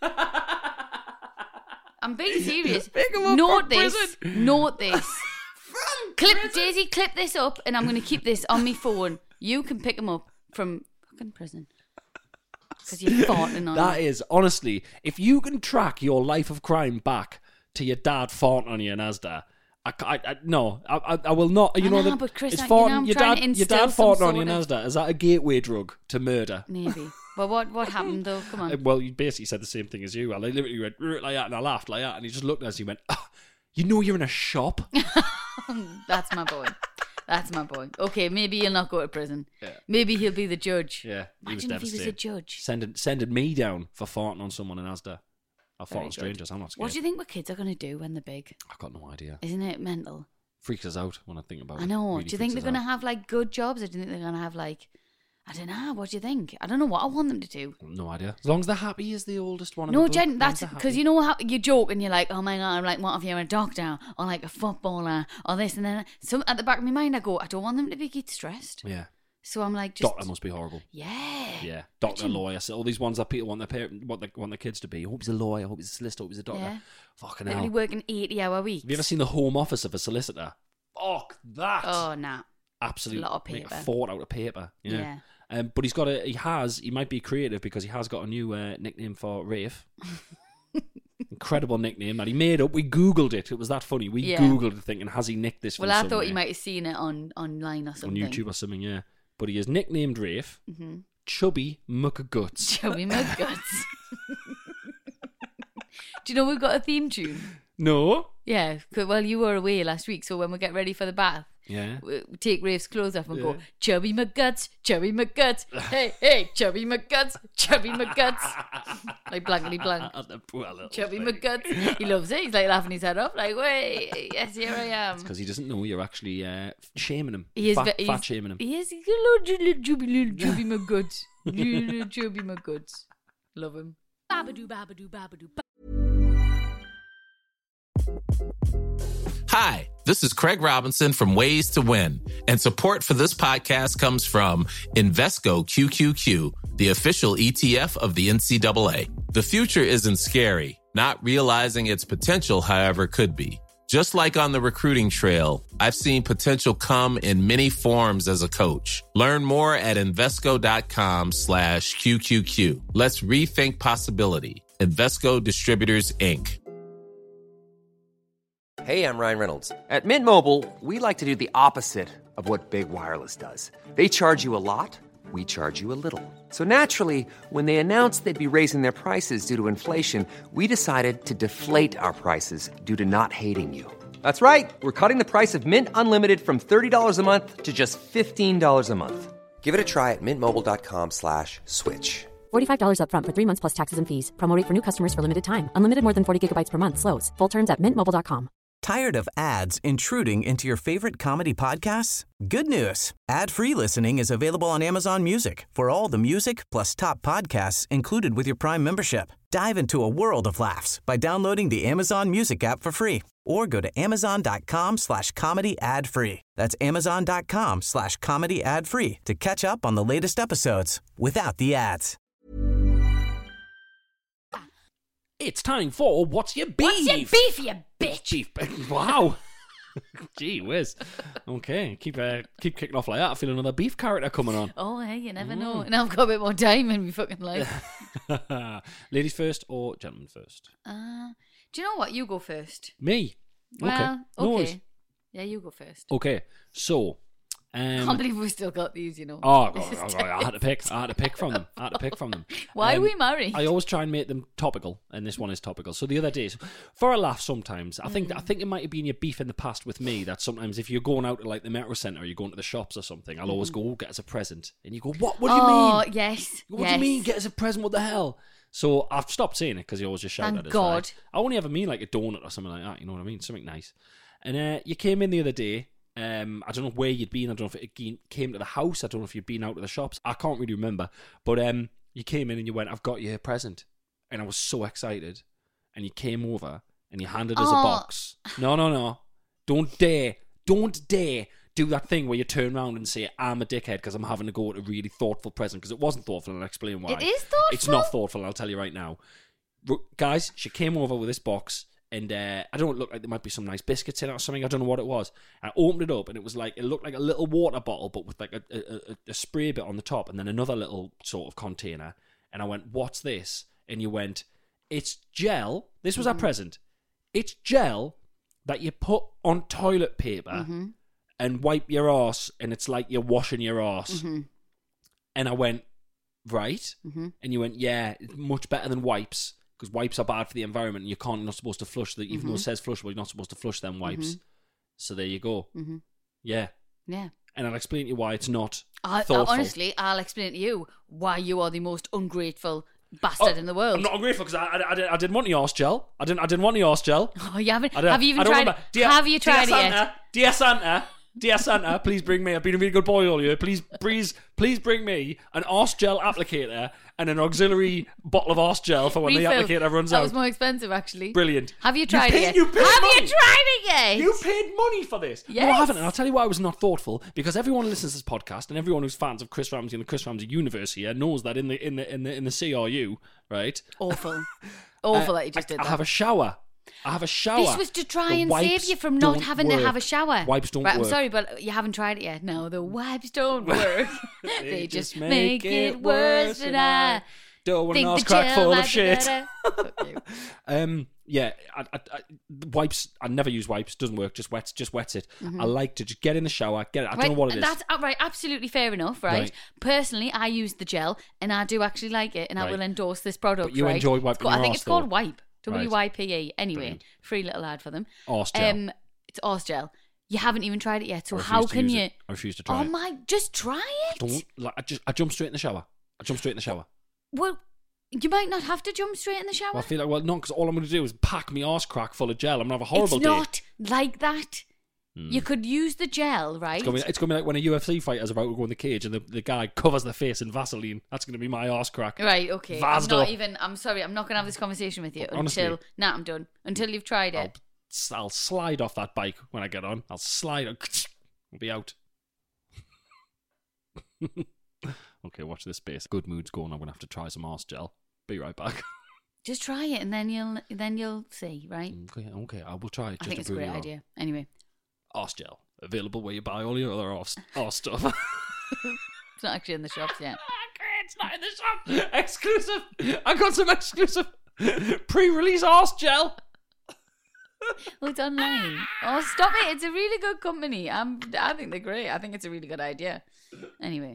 S3: I'm being serious.
S4: Pick him up
S3: Note
S4: from
S3: this.
S4: prison.
S3: Note this. Daisy, clip this up, and I'm going to keep this on my phone. You can pick him up from fucking prison. Because you're farting on
S4: That
S3: him.
S4: is, honestly, if you can track your life of crime back to your dad farting on you in Asda, I will not. You know,
S3: but Chris,
S4: it's
S3: I'm
S4: your
S3: trying
S4: dad,
S3: to
S4: your
S3: instill
S4: dad
S3: some
S4: farting on
S3: sort
S4: you in
S3: of-
S4: Asda. Is that a gateway drug to murder?
S3: Maybe. But what happened though? Come on.
S4: Well, you basically said the same thing as you. I literally went like that, and I laughed like that, and he just looked at us. And he went, "You know, you're in a shop."
S3: That's my boy. That's my boy. Okay, maybe he'll not go to prison.
S4: Yeah.
S3: Maybe he'll be the judge.
S4: Yeah, he was
S3: Imagine if he was a
S4: devastated.
S3: judge.
S4: Sending me down for farting on someone in Asda. I fart on strangers. I'm not scared.
S3: What do you think what kids are going to do when they're big?
S4: I've got no idea.
S3: Isn't it mental?
S4: Freaks us out when I think about it.
S3: I know.
S4: Really
S3: Do you think they're
S4: freaks us
S3: going to have like good jobs, or do you think they're going to have like, I don't know. What do you think? I don't know what I want them to do.
S4: No idea. As long as they're happy is the oldest one.
S3: No, Jen, that's because you know how you joke and you're like, oh my God, I'm like, what if you're a doctor or like a footballer or this and then. So at the back of my mind, I go, I don't want them to get stressed.
S4: Yeah.
S3: So I'm like, just.
S4: Doctor must be horrible.
S3: Yeah.
S4: Yeah. Doctor, lawyer. So all these ones that people want their kids to be. I hope he's a lawyer. I hope he's a solicitor. I hope he's a doctor.
S3: Yeah.
S4: Fucking
S3: They're
S4: hell.
S3: only working 80-hour weeks.
S4: Have you ever seen the home office of a solicitor? Fuck that.
S3: Oh, nah.
S4: Absolutely.
S3: A lot of
S4: Make
S3: paper.
S4: a fort out of paper. Yeah. But he might be creative because he has got a new nickname for Rafe. Incredible nickname that he made up. We Googled it. It was that funny. We Googled it thinking, has he nicked this from
S3: Well, I
S4: somewhere?
S3: thought you might have seen it online or something.
S4: On YouTube or something, yeah. But he is nicknamed Rafe. Chubby McGuts.
S3: Chubby McGuts. Do you know we've got a theme tune?
S4: No.
S3: Yeah, well, you were away last week, so when we get ready for the bath, we take Rafe's clothes off and go, Chubby McGuts, Chubby McGuts, hey, Chubby McGuts, Chubby McGuts. Like blankety blank. Chubby McGuts. He loves it. He's like laughing his head off, like, wait, yes, here I am.
S4: Because he doesn't know you're actually shaming him.
S3: He is
S4: fat shaming him.
S3: He is little Chubby McGuts. Little Chubby McGuts. Love him. Babadoo, babadoo, babadoo.
S6: Hi, this is Craig Robinson from Ways to Win, and support for this podcast comes from Invesco QQQ, the official ETF of the NCAA. The future isn't scary. Not realizing its potential, however, could be. Just like on the recruiting trail, I've seen potential come in many forms as a coach. Learn more at Invesco.com/QQQ. Let's rethink possibility. Invesco Distributors, Inc.
S7: Hey, I'm Ryan Reynolds. At Mint Mobile, we like to do the opposite of what Big Wireless does. They charge you a lot, we charge you a little. So naturally, when they announced they'd be raising their prices due to inflation, we decided to deflate our prices due to not hating you. That's right. We're cutting the price of Mint Unlimited from $30 a month to just $15 a month. Give it a try at mintmobile.com/switch.
S8: $45 up front for 3 months plus taxes and fees. Promo rate for new customers for limited time. Unlimited more than 40 gigabytes per month slows. Full terms at mintmobile.com. Tired of ads intruding into your favorite comedy podcasts? Good news. Ad-free listening is available on Amazon Music for all the music plus top podcasts included with your Prime membership. Dive into a world of laughs by downloading the Amazon Music app for free or go to amazon.com/comedy ad-free. That's amazon.com/comedy ad-free to catch up on the latest episodes without the ads.
S4: It's time for What's Your Beef?
S3: What's your beef, you bitch?
S4: Beef. Wow. Gee whiz. Okay, keep kicking off like that. I feel another beef character coming on.
S3: Oh, hey, you never know. Now I've got a bit more time in my fucking life.
S4: Ladies first or gentlemen first?
S3: Do you know what? You go first.
S4: Me?
S3: Well,
S4: No worries.
S3: okay. Yeah, you go first.
S4: Okay, so...
S3: I can't believe we still got these, you know.
S4: I had to pick from them.
S3: Why are we married?
S4: I always try and make them topical, and this one is topical. So the other day, for a laugh sometimes, I think it might have been your beef in the past with me, that sometimes if you're going out to like the Metro Centre or you're going to the shops or something, I'll always go, get us a present. And you go, what do you mean?
S3: Oh, yes.
S4: What do you mean, get us a present? What the hell? So I've stopped saying it because you always just shout at us.
S3: Thank God.
S4: Like, I only ever mean like a donut or something like that, you know what I mean? Something nice. And you came in the other day. I don't know where you'd been. I don't know if it came to the house. I don't know if you'd been out to the shops. I can't really remember. But you came in and you went, I've got you a present. And I was so excited. And you came over and you handed us a box. No. Don't dare do that thing where you turn around and say, I'm a dickhead because I'm having to go with a really thoughtful present. Because it wasn't thoughtful, and I'll explain why.
S3: It is thoughtful?
S4: It's not thoughtful, I'll tell you right now. Guys, she came over with this box. And I don't know, it looked like there might be some nice biscuits in it or something. I don't know what it was. I opened it up and it looked like a little water bottle, but with like a spray bit on the top, and then another little sort of container. And I went, what's this? And you went, it's gel. This was our present. It's gel that you put on toilet paper and wipe your arse, and it's like you're washing your arse. And I went, right? And you went, yeah, it's much better than wipes. Because wipes are bad for the environment, and you're not supposed to flush them. Even though it says flushable, you're not supposed to flush them wipes. So there you go. Yeah. And I'll explain to you why it's not thoughtful.
S3: Honestly, I'll explain to you why you are the most ungrateful bastard in the world.
S4: I'm not ungrateful because I didn't want the arse gel. I didn't want the arse gel.
S3: Oh, you haven't? Have you even tried it? Have you tried it yet?
S4: Dear Santa, please bring me. I've been a really good boy all year. Please bring me an arse gel applicator and an auxiliary bottle of arse gel for when the applicator runs out.
S3: That was more expensive, actually.
S4: Brilliant.
S3: Have you tried it yet?
S4: You tried
S3: it yet?
S4: You paid money for this.
S3: Yes.
S4: No, I haven't. And I'll tell you why I was not thoughtful. Because everyone who listens to this podcast and everyone who's fans of Chris Ramsey and the Chris Ramsey universe here knows that in the CRU, right?
S3: Awful that you just did that.
S4: I have a shower.
S3: This was to try and save you from not having to have a shower.
S4: Wipes don't
S3: work. I'm
S4: work.
S3: sorry, but you haven't tried it yet. No, the wipes don't work. They just make it worse, and I
S4: don't want
S3: think
S4: an arse
S3: the
S4: crack
S3: gel
S4: full
S3: might
S4: of
S3: be
S4: shit.
S3: better.
S4: Yeah, wipes. I never use wipes. Doesn't work. Just wets it. I like to just get in the shower. Get it. I don't know what it is.
S3: That's right. Absolutely fair enough. Right. Personally, I use the gel, and I do actually like it, and I will endorse this product.
S4: But you enjoy wiping your
S3: I think
S4: arse,
S3: it's called
S4: though.
S3: Wipe.
S4: Right.
S3: WYPE. Anyway,
S4: Brilliant.
S3: free little ad for them.
S4: Arse gel.
S3: It's arse gel. You haven't even tried it yet, so
S4: I refuse
S3: how
S4: to
S3: can
S4: use
S3: you?
S4: it. I refuse to try
S3: Oh
S4: it.
S3: my! Just try it.
S4: Don't. I jump straight in the shower.
S3: Well, you might not have to jump straight in the shower.
S4: I feel like, no, because all I'm going to do is pack my arse crack full of gel. I'm going to have a horrible
S3: It's
S4: day.
S3: not like that. You could use the gel, right?
S4: It's going to be like when a UFC fighter's about to go in the cage and the guy covers their face in Vaseline. That's going to be my arse crack.
S3: Right, okay.
S4: Vazzed up.
S3: I'm sorry, I'm not going to have this conversation with you
S4: Honestly.
S3: I'm done. Until you've tried it.
S4: I'll slide off that bike when I get on. I'll slide. I'll be out. Okay, watch this space. Good mood's going. I'm going to have to try some arse gel. Be right back.
S3: Just try it and then you'll see, right?
S4: Okay, I will try it.
S3: I think it's a great idea. Anyway.
S4: Arse gel. Available where you buy all your other arse stuff.
S3: It's not actually in the shops yet.
S4: It's not in the shop. Exclusive. I got some exclusive pre-release arse gel.
S3: Oh, it's online. Oh, stop it. It's a really good company. I think they're great. I think it's a really good idea. Anyway.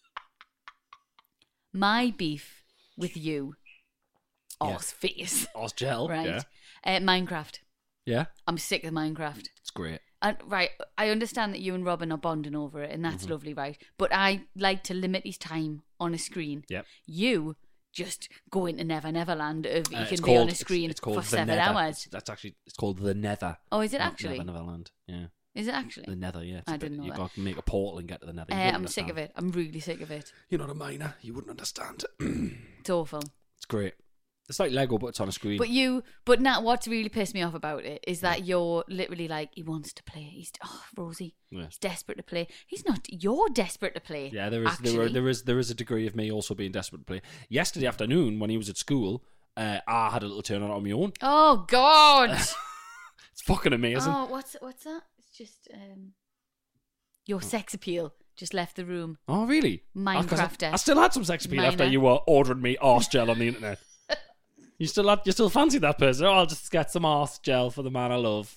S3: My beef with you. Arse face.
S4: Arse gel.
S3: Right.
S4: Yeah.
S3: Minecraft.
S4: Yeah.
S3: I'm sick of Minecraft.
S4: It's great.
S3: Right, I understand that you and Robin are bonding over it, and that's lovely, right? But I like to limit his time on a screen.
S4: Yep.
S3: You just going to Never Neverland of you can be on a screen for 7 hours.
S4: It's called The Nether.
S3: Oh, is it actually?
S4: Never Neverland, yeah.
S3: Is it actually?
S4: The Nether, yeah.
S3: I didn't know
S4: You've
S3: that.
S4: got to make a portal and get to the Nether.
S3: I'm sick of it. I'm really sick of it.
S4: You're not a miner. You wouldn't understand.
S3: It's awful.
S4: It's great. It's like Lego, but it's on a screen.
S3: But now what's really pissed me off about it is that you're literally like, he wants to play. Rosie.
S4: Yeah.
S3: He's desperate to play. He's not. You're desperate to play.
S4: Yeah, there is a degree of me also being desperate to play. Yesterday afternoon, when he was at school, I had a little turn on my own.
S3: Oh God!
S4: It's fucking amazing.
S3: Oh, what's that? It's just your sex appeal just left the room.
S4: Oh, really?
S3: Minecrafter.
S4: I still had some sex appeal after you were ordering me arse gel on the internet. You still fancy that person? Oh, I'll just get some arse gel for the man I love.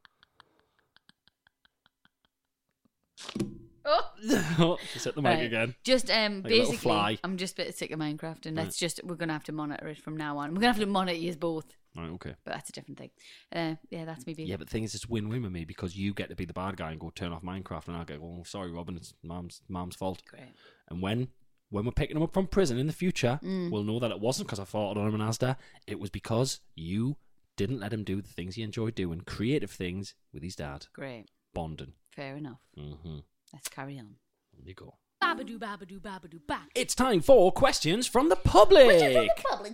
S3: Oh,
S4: just hit the mic again.
S3: Just basically,
S4: fly.
S3: I'm just a bit sick of Minecraft, and we're gonna have to monitor it from now on. We're gonna have to monitor you both.
S4: Right, okay.
S3: But that's a different thing. Yeah, that's me being.
S4: Yeah, but the thing is, it's win-win with me because you get to be the bad guy and go turn off Minecraft, and I go, "Oh, sorry, Robin, it's Mom's fault."
S3: Great.
S4: And when we're picking him up from prison in the future, we'll know that it wasn't because I farted on him in Asda. It was because you didn't let him do the things he enjoyed doing, creative things with his dad.
S3: Great.
S4: Bonding.
S3: Fair enough.
S4: Mm-hmm.
S3: Let's carry on.
S4: There you go.
S5: Babadoo, babadoo, babadoo, ba.
S4: It's time for questions from the public.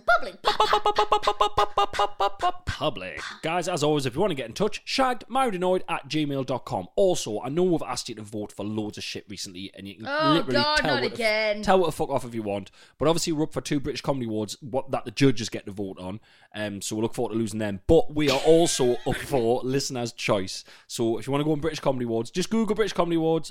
S4: Public. Guys, as always, if you want to get in touch, shaggedmarriedannoyed@gmail.com. Also, I know we've asked you to vote for loads of shit recently, and you can literally tell what to fuck off if you want. But obviously, we're up for 2 British Comedy Awards that the judges get to vote on. So we'll look forward to losing them. But we are also up for Listener's Choice. So if you want to go on British Comedy Awards, just Google British Comedy Awards.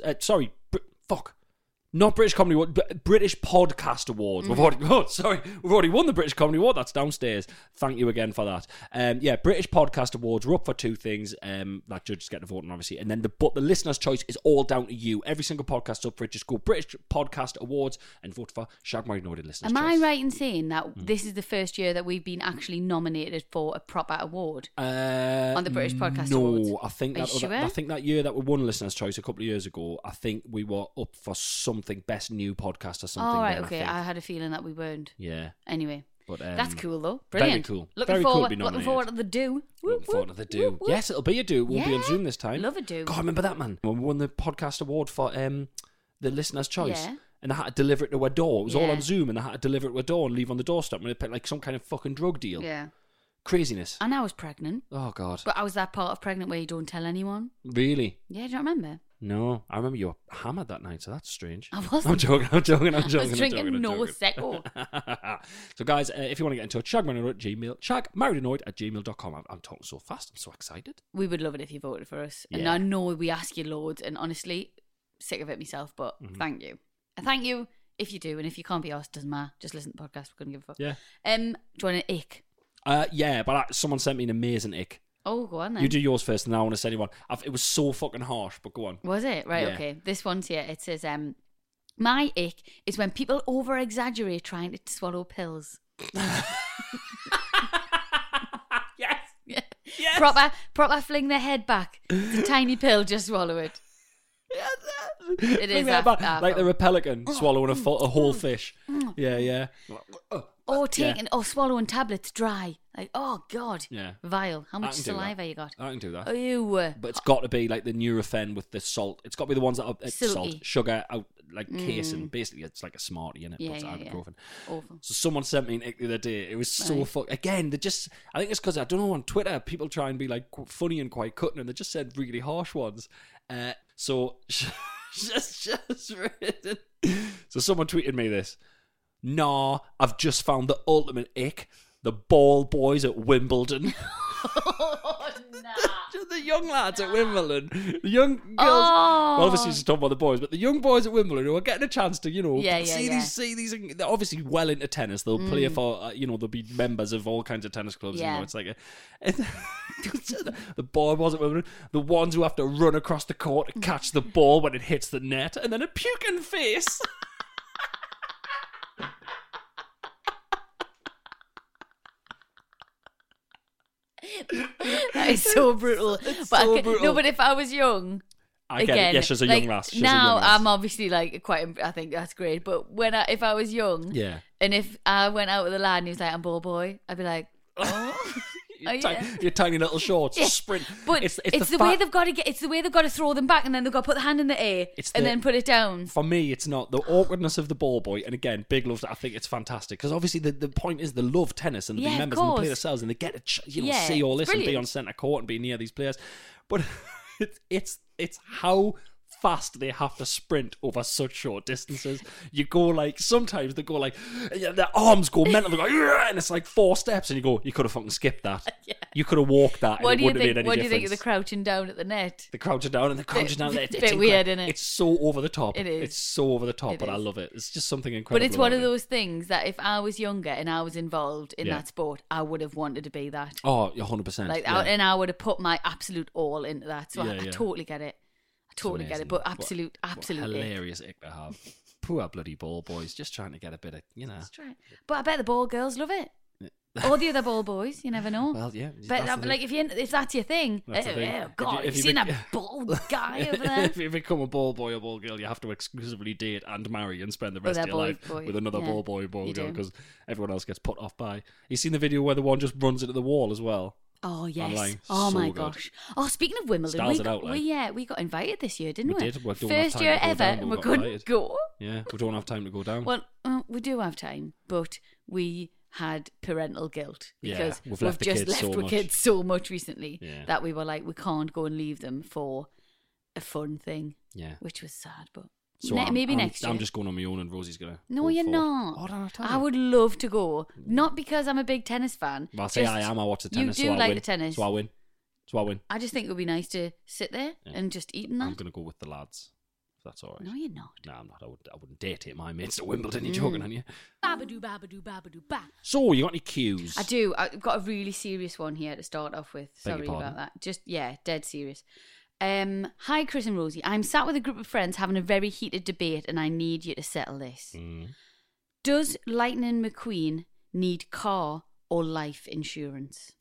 S4: Not British Comedy Award, but British Podcast Awards. We've already won the British Comedy Award. That's downstairs. Thank you again for that. British Podcast Awards. We're up for 2 things that judges get to vote on, obviously. And then the listener's choice is all down to you. Every single podcast's up for it. Just go British Podcast Awards and vote for Shag Married Annoyed Listener's Choice.
S3: Am I right in saying that this is the first year that we've been actually nominated for a proper award on the British Podcast Awards?
S4: No, I think that year that we won Listener's Choice a couple of years ago, I think we were up for something best new podcast or something.
S3: Oh, right, okay. I had a feeling that we weren't.
S4: Yeah.
S3: Anyway.
S4: But
S3: that's cool though. Brilliant.
S4: Very cool.
S3: Looking forward to the do.
S4: Looking forward to the do. Yes, it'll be a do. We'll be on Zoom this time.
S3: Love a do.
S4: God, remember that, man? When we won the podcast award for the Listener's Choice. Yeah. And I had to deliver it to a door. It was all on Zoom, and I had to deliver it to a door and leave on the doorstep. And it picked like some kind of fucking drug deal.
S3: Yeah.
S4: Craziness.
S3: And I was pregnant.
S4: Oh, God.
S3: But I was that part of pregnant where you don't tell anyone.
S4: Really?
S3: Yeah, do you remember?
S4: No, I remember you were hammered that night, so that's strange.
S3: I wasn't.
S4: I'm joking.
S3: I was drinking Prosecco.
S4: So, guys, if you want to get in touch, shagmarriedannoyed@gmail.com. I'm talking so fast. I'm so excited.
S3: We would love it if you voted for us. Yeah. And I know we ask you loads, and honestly, sick of it myself, but thank you. And thank you if you do, and if you can't be asked, doesn't matter. Just listen to the podcast. We're going to give a fuck.
S4: Yeah.
S3: Do you want an ick?
S4: Yeah, but someone sent me an amazing ick.
S3: Oh, go on then.
S4: You do yours first, and then I want to send you one. It was so fucking harsh, but go on.
S3: Was it? Right, yeah. Okay. This one's here. It says, my ick is when people over-exaggerate trying to swallow pills.
S4: Yes.
S3: Yeah.
S4: Yes.
S3: Proper fling their head back. It's a tiny pill, just swallow it. It is
S4: like they're a pelican swallowing a whole fish. Yeah.
S3: Or swallowing tablets dry. Like, oh God.
S4: Yeah.
S3: Vile. How much saliva you got?
S4: I can do that.
S3: Oh, you.
S4: But it's got to be like the Nurofen with the salt. It's got to be the ones that are salt, sugar, out like casein. Basically, it's like a Smartie in it.
S3: Yeah,
S4: but
S3: ibuprofen. Awful.
S4: So someone sent me an ick the other day. It was so again, they just. I think it's because I don't know, on Twitter people try and be like funny and quite cutting, and they just said really harsh ones. So just written. So someone tweeted me this. Nah, I've just found the ultimate ick. The ball boys at Wimbledon.
S3: Oh, nah.
S4: The young lads at Wimbledon. The young girls. Well, obviously, she's talking about the boys, but the young boys at Wimbledon who are getting a chance to, see these. They're obviously well into tennis. They'll play for, they'll be members of all kinds of tennis clubs.
S3: Yeah.
S4: It's like the ball boys at Wimbledon. The ones who have to run across the court to catch the ball when it hits the net, and then a puking face.
S3: That is so brutal.
S4: Brutal.
S3: No, but if I was young,
S4: I get it. Yeah, she's a young lass.
S3: Now I'm obviously like quite. I think that's great. But if I was young, And if I went out with a lad and he was like, I'm ball boy, I'd be like, oh.
S4: Your tiny little shorts, sprint.
S3: But it's the way they've got to get. It's the way they've got to throw them back, and then they've got to put the hand in the air and then put it down.
S4: For me, it's not the awkwardness of the ball boy. And again, big love. I think it's fantastic because obviously the point is they love tennis and they be members and they play themselves and they get to see all this and be on centre court and be near these players. But it's how fast they have to sprint over such short distances. You go like, sometimes they go like, their arms go mental, they go, and it's like 4 steps, and you go, you could have fucking skipped that. Yeah. You could have walked that. What do you think? What do you think of
S3: the crouching down at the net?
S4: The crouching down and the crouching down.
S3: It's a bit weird, isn't it?
S4: It's so over the top.
S3: It is.
S4: It's so over the top, but I love it. It's just something incredible.
S3: But it's one of those things that if I was younger and I was involved in that sport, I would have wanted to be that.
S4: Oh, 100%.
S3: And I would have put my absolute all into that. So I totally get it. I totally get it, but absolutely.
S4: What hilarious ick to have. Poor bloody ball boys, just trying to get a bit of,
S3: But I bet the ball girls love it. Or the other ball boys, you never know.
S4: Well, yeah.
S3: But if that's your thing, oh God, have you seen that bald guy over there?
S4: If you become a ball boy or ball girl, you have to exclusively date and marry and spend the rest of your life with another ball boy or ball girl because everyone else gets put off by. You seen the video where the one just runs into the wall as well?
S3: Oh yes!
S4: Online.
S3: Oh
S4: so
S3: my
S4: good.
S3: gosh! Oh, speaking of Wimbledon, we got invited this year, didn't we?
S4: We did.
S3: First year ever, and we couldn't go.
S4: Yeah, we don't have time to go down.
S3: Well, we do have time, but we had parental guilt because we've just left with kids so much recently that we were like, we can't go and leave them for a fun thing. Yeah, which was sad, but. So maybe next year.
S4: I'm just going on my own and Rosie's going to.
S3: No, you're not.
S4: Oh,
S3: I would love to go. Not because I'm a big tennis fan.
S4: Well, I say I am. I watch the tennis.
S3: You do like the tennis.
S4: So I win.
S3: I just think it would be nice to sit there and just eat in that.
S4: I'm going to go with the lads. If that's all right.
S3: No, you're not.
S4: No, I'm not. I wouldn't dare take my mates to Wimbledon. You're joking, aren't you?
S5: Babadoo, babadoo, babadoo, ba.
S4: So, you got any cues?
S3: I do. I've got a really serious one here to start off with. Sorry about that. Just, dead serious. Hi, Chris and Rosie. I'm sat with a group of friends having a very heated debate and I need you to settle this. Does Lightning McQueen need car or life insurance?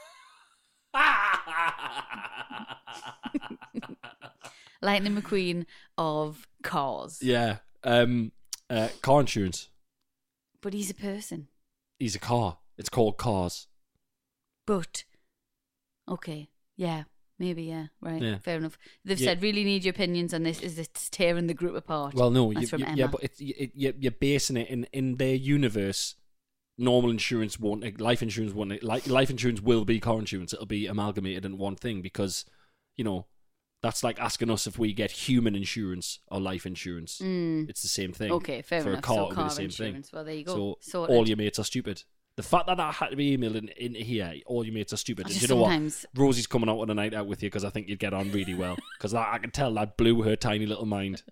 S3: Lightning McQueen of Cars.
S4: Yeah. Car insurance.
S3: But he's a person.
S4: He's a car. It's called Cars.
S3: But, okay, yeah. Maybe, right. Yeah. Fair enough. They've said, really need your opinions on this. Is it's tearing the group apart?
S4: Well, no.
S3: That's from Emma.
S4: But you're basing it in their universe. Normal insurance won't, life insurance won't. Life insurance will be car insurance. It'll be amalgamated in one thing because, that's like asking us if we get human insurance or life insurance. It's the same thing.
S3: Okay, fair enough.
S4: For a car,
S3: so
S4: it'll be the same
S3: insurance.
S4: thing.
S3: Well, there you go.
S4: So all your mates are stupid. The fact that had to be emailed in here, all your mates are stupid. And you know what? Rosie's coming out on a night out with you because I think you'd get on really well. Because I can tell that blew her tiny little mind.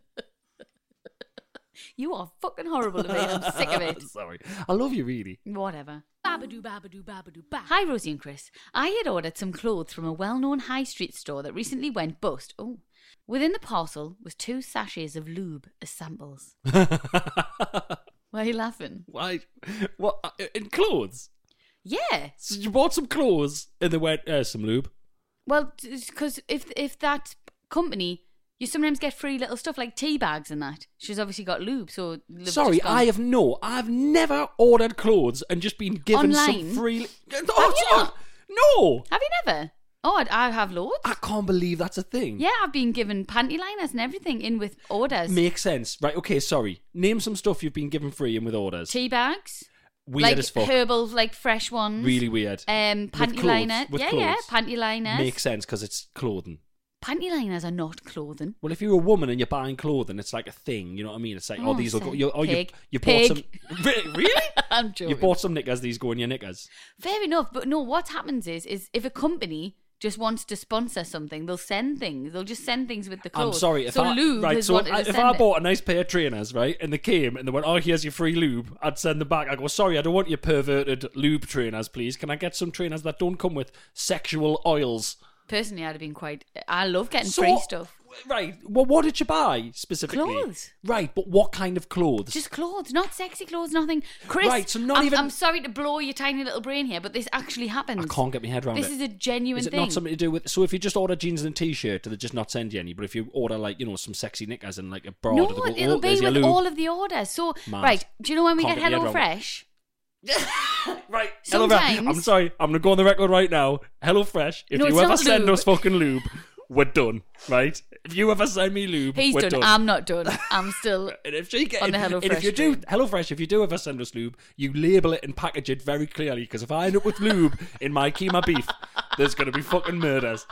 S3: You are fucking horrible to me. I'm sick of it.
S4: Sorry. I love you, really.
S3: Whatever.
S5: Babadoo, babadoo, babadoo, ba.
S3: Hi, Rosie and Chris. I had ordered some clothes from a well-known high street store that recently went bust. Oh. Within the parcel was 2 sachets of lube as samples. Why are you laughing?
S4: Why? What? In clothes?
S3: Yeah.
S4: So you bought some clothes and they went, some lube?
S3: Well, because if that company, you sometimes get free little stuff like tea bags and that. She's obviously got lube, so...
S4: Sorry, I've never ordered clothes and just been given
S3: online?
S4: Some free...
S3: Have you not?
S4: No!
S3: Have you never? Oh, I have loads.
S4: I can't believe that's a thing.
S3: Yeah, I've been given panty liners and everything in with orders.
S4: Makes sense. Right, okay, sorry. Name some stuff you've been given free in with orders.
S3: Tea bags.
S4: Weird as fuck.
S3: Herbal, fresh ones.
S4: Really weird.
S3: Panty liner. Yeah, panty liners.
S4: Makes sense because it's clothing.
S3: Panty liners are not clothing.
S4: Well, if you're a woman and you're buying clothing, it's like a thing. You know what I mean? It's like, these will go. You bought
S3: Pig.
S4: some. Really?
S3: I'm joking.
S4: You bought some knickers. These go in your knickers.
S3: Fair enough, but no. What happens is if a company just wants to sponsor something, they'll send things. They'll just send things with the clothes.
S4: I'm sorry. If I bought a nice pair of trainers, right, and they came and they went, here's your free lube, I'd send them back. I go, sorry, I don't want your perverted lube trainers, please. Can I get some trainers that don't come with sexual oils?
S3: Personally, I'd have been I love getting free stuff.
S4: Right. Well, what did you buy specifically?
S3: Clothes.
S4: Right, but what kind of clothes?
S3: Just clothes, not sexy clothes, nothing. Chris,
S4: Right, so not even-
S3: I'm sorry to blow your tiny little brain here, but this actually happens.
S4: I can't get my head around it.
S3: This is a genuine
S4: Is it
S3: thing.
S4: not something to do with... So if you just order jeans and a t-shirt, do they just not send you any? But if you order, like, you know, some sexy knickers and, like, a bra...
S3: No,
S4: do they go,
S3: it'll
S4: oh,
S3: be
S4: there's your
S3: with
S4: lube.
S3: all of the orders. So,
S4: Mad.
S3: right, do you know when we
S4: Can't
S3: get
S4: get my
S3: Hello
S4: head around
S3: Fresh?
S4: Right.
S3: Sometimes-
S4: HelloFresh. I'm sorry. I'm going to go on the record right now. HelloFresh, if
S3: No, it's
S4: you ever
S3: not
S4: send
S3: lube.
S4: us fucking lube, we're done. Right? If you ever send me lube,
S3: He's
S4: we're
S3: done.
S4: done.
S3: I'm not done. I'm still...
S4: And if she get,
S3: on the
S4: and if you
S3: HelloFresh
S4: do
S3: train.
S4: HelloFresh, if you do ever send us lube, you label it and package it very clearly. Because if I end up with lube in my keema beef, there's going to be fucking murders.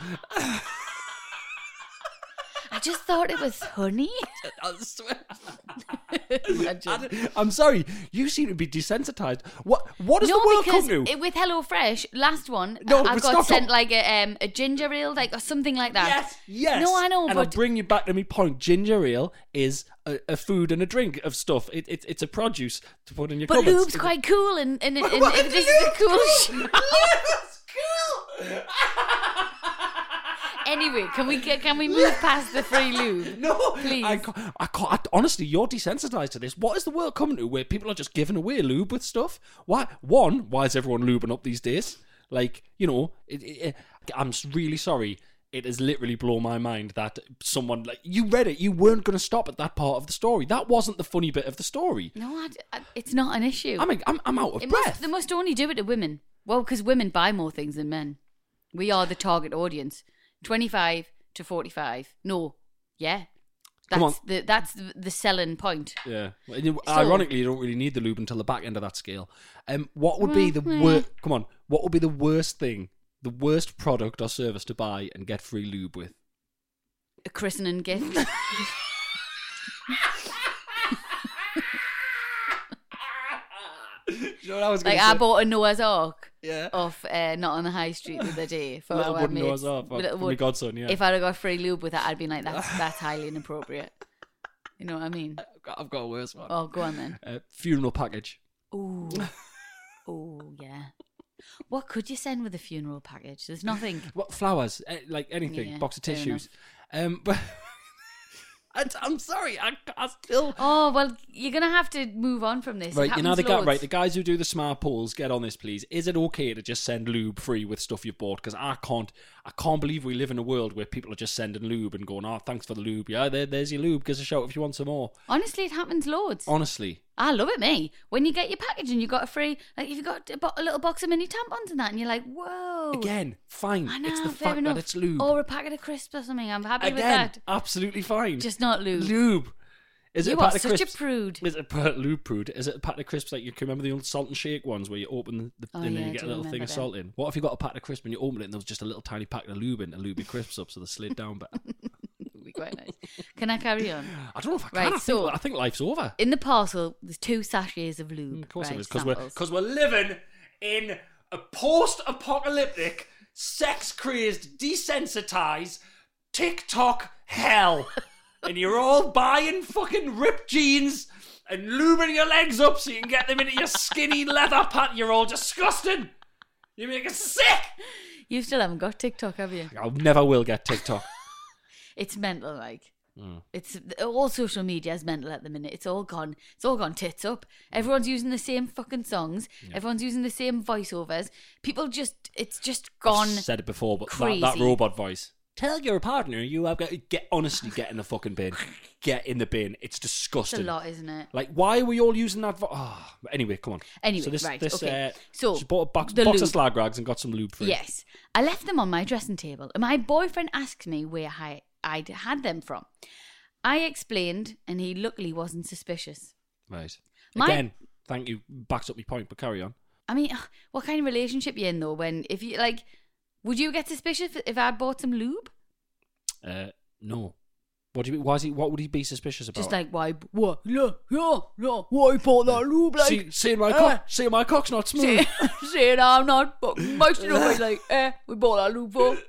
S3: I just thought it was honey.
S4: I swear.
S3: Imagine.
S4: I'm sorry. You seem to be desensitized. What does
S3: No,
S4: the world
S3: because
S4: come to?
S3: with HelloFresh, last one,
S4: No,
S3: I
S4: but
S3: got
S4: stop,
S3: sent
S4: stop.
S3: like a ginger ale, like or something like that.
S4: Yes.
S3: No, I know,
S4: and
S3: but
S4: I'll bring you back to my point. Ginger ale is a food and a drink of stuff. It's a produce to put in your
S3: but
S4: cupboards.
S3: lube's quite cool, and
S4: What
S3: if
S4: is
S3: this is a cool.
S4: Lube's cool.
S3: Anyway, can we move past the free lube?
S4: No,
S3: Please.
S4: I can't. Honestly, you're desensitized to this. What is the world coming to where people are just giving away lube with stuff? Why? Why is everyone lubing up these days? Like, you know, I'm really sorry. It has literally blown my mind that someone, like, you read it, you weren't going to stop at that part of the story. That wasn't the funny bit of the story.
S3: No, it's not an issue.
S4: I mean, I'm out of breath.
S3: They must only do it to women. Well, because women buy more things than men. We are the target audience. 25 to 45. No, yeah.
S4: Come on.
S3: That's the selling point.
S4: Yeah. Ironically, you don't really need the lube until the back end of that scale. What would be the worst? Come on. What would be the worst thing? The worst product or service to buy and get free lube with?
S3: A christening gift.
S4: You know what I was
S3: Like
S4: gonna
S3: I
S4: say?
S3: bought a Noah's Ark
S4: Yeah.
S3: off not on the high street the other day for
S4: Little
S3: our
S4: wooden
S3: mates.
S4: Noah's Ark for
S3: Little
S4: my
S3: wood-
S4: godson, yeah.
S3: If I'd have got free lube with that, I'd been like, that's highly inappropriate. You know what I mean?
S4: I've got a worse one.
S3: Oh, go on then.
S4: Funeral package.
S3: Ooh. Oh, yeah. What could you send with a funeral package? There's nothing.
S4: What flowers? Like anything.
S3: Yeah,
S4: Box of
S3: fair
S4: tissues. But I'm sorry. I still.
S3: Oh, well, you're going to have to move on from this.
S4: Right,
S3: It
S4: you know
S3: happens loads.
S4: the guys who do the smart polls, get on this, please. Is it okay to just send lube free with stuff you've bought? Because I can't believe we live in a world where people are just sending lube and going, "Oh, thanks for the lube. Yeah, there's your lube. Give us a shout if you want some more."
S3: Honestly, it happens loads.
S4: Honestly,
S3: I love it, me. When you get your package and you got a free, like if you got a little box of mini tampons and that, and you're like, whoa.
S4: again, fine.
S3: I know,
S4: It's the
S3: fair
S4: fact
S3: enough.
S4: that it's lube.
S3: Or a packet of crisps or something. I'm happy with
S4: Again,
S3: that.
S4: absolutely fine.
S3: Just not lube.
S4: Lube. Is it
S3: You
S4: a pack
S3: are
S4: of
S3: such a
S4: crisps?
S3: prude.
S4: Is it a lube prude? Is it a pack of crisps like you can remember the old salt and shake ones where you open the
S3: Oh,
S4: and
S3: yeah,
S4: then
S3: I
S4: you get a
S3: do
S4: little thing
S3: remember
S4: of
S3: them.
S4: salt in? What if you got a pack of crisps and you open it and there was just a little tiny packet of lube in to lube your crisps up so they slid down better?
S3: Would be quite nice. Can I carry on?
S4: I don't know if I
S3: Right,
S4: can.
S3: so-
S4: I think life's over.
S3: In the parcel, there's 2 sachets of lube.
S4: Of course
S3: right,
S4: it is, because
S3: samples.
S4: we're living in a post-apocalyptic, sex-crazed, desensitized TikTok hell, and you're all buying fucking ripped jeans and lubing your legs up so you can get them into your skinny leather pant. You're all disgusting. You make us sick.
S3: You still haven't got TikTok, have you?
S4: I never will get TikTok.
S3: It's mental, like.
S4: Mm.
S3: It's all social media is mental at the minute. It's all gone tits up. Everyone's using the same fucking songs. Yeah. Everyone's using the same voiceovers. It's just gone.
S4: I've said it before, but
S3: crazy.
S4: that robot voice. Tell your partner you have got honestly get in the fucking bin. Get in the bin. It's
S3: It's
S4: disgusting.
S3: a lot, isn't it?
S4: Like, why are we all using that? Anyway, come on.
S3: Anyway,
S4: so this,
S3: right,
S4: this,
S3: okay. So,
S4: she bought a box
S3: the
S4: of
S3: lube.
S4: slag rags and got some lube free.
S3: Yes. I left them on my dressing table, and my boyfriend asked me where I'd had them from. I explained, and he luckily wasn't suspicious.
S4: Right.
S3: My-
S4: Again, thank you. Backs up my point, but carry on.
S3: I mean, what kind of relationship you in though? If you like, would you get suspicious if I bought some lube?
S4: No. What do you? Why is he? What would he be suspicious about?
S3: Just like why? What? Yeah. Why bought that lube? Like,
S4: seeing my cock's not smooth.
S3: saying I'm not fucking moist enough. Like, we bought that lube for.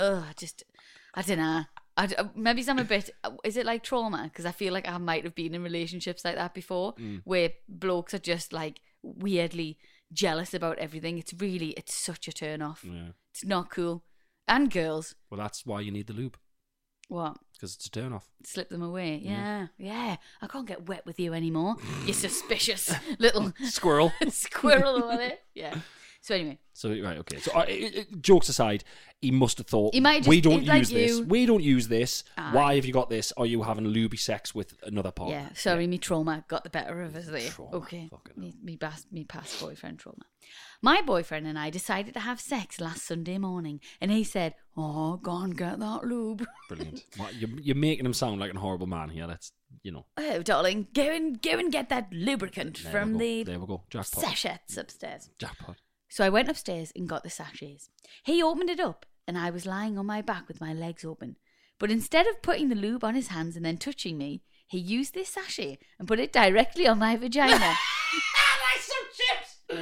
S3: I don't know. Maybe I'm a bit. Is it like trauma? Because I feel like I might have been in relationships like that before, where blokes are just like weirdly jealous about everything. It's such a turn off.
S4: Yeah.
S3: It's not cool. And girls.
S4: Well, that's why you need the lube.
S3: What?
S4: Because it's a turn off.
S3: Slip them away. Yeah. I can't get wet with you anymore. You suspicious little
S4: Squirrel.
S3: squirrel over there. Yeah. So anyway.
S4: So, right, okay. So, jokes aside, he must have thought,
S3: He might just-
S4: we don't
S3: he's like
S4: use this.
S3: you.
S4: We don't use this.
S3: Aye.
S4: Why have you got this? Are you having looby sex with another partner?
S3: Yeah, sorry, me trauma got the better of us there.
S4: Trauma,
S3: Okay,
S4: fucking
S3: me past boyfriend trauma. My boyfriend and I decided to have sex last Sunday morning, and he said, "Oh, go and get that lube."
S4: Brilliant. Well, you're making him sound like a horrible man here. That's,
S3: Oh, darling, go and get that lubricant from the
S4: There we go. Jackpot.
S3: sachets upstairs.
S4: Jackpot.
S3: So I went upstairs and got the sachets. He opened it up, and I was lying on my back with my legs open. But instead of putting the lube on his hands and then touching me, he used this sachet and put it directly on my vagina.
S4: Like some chips.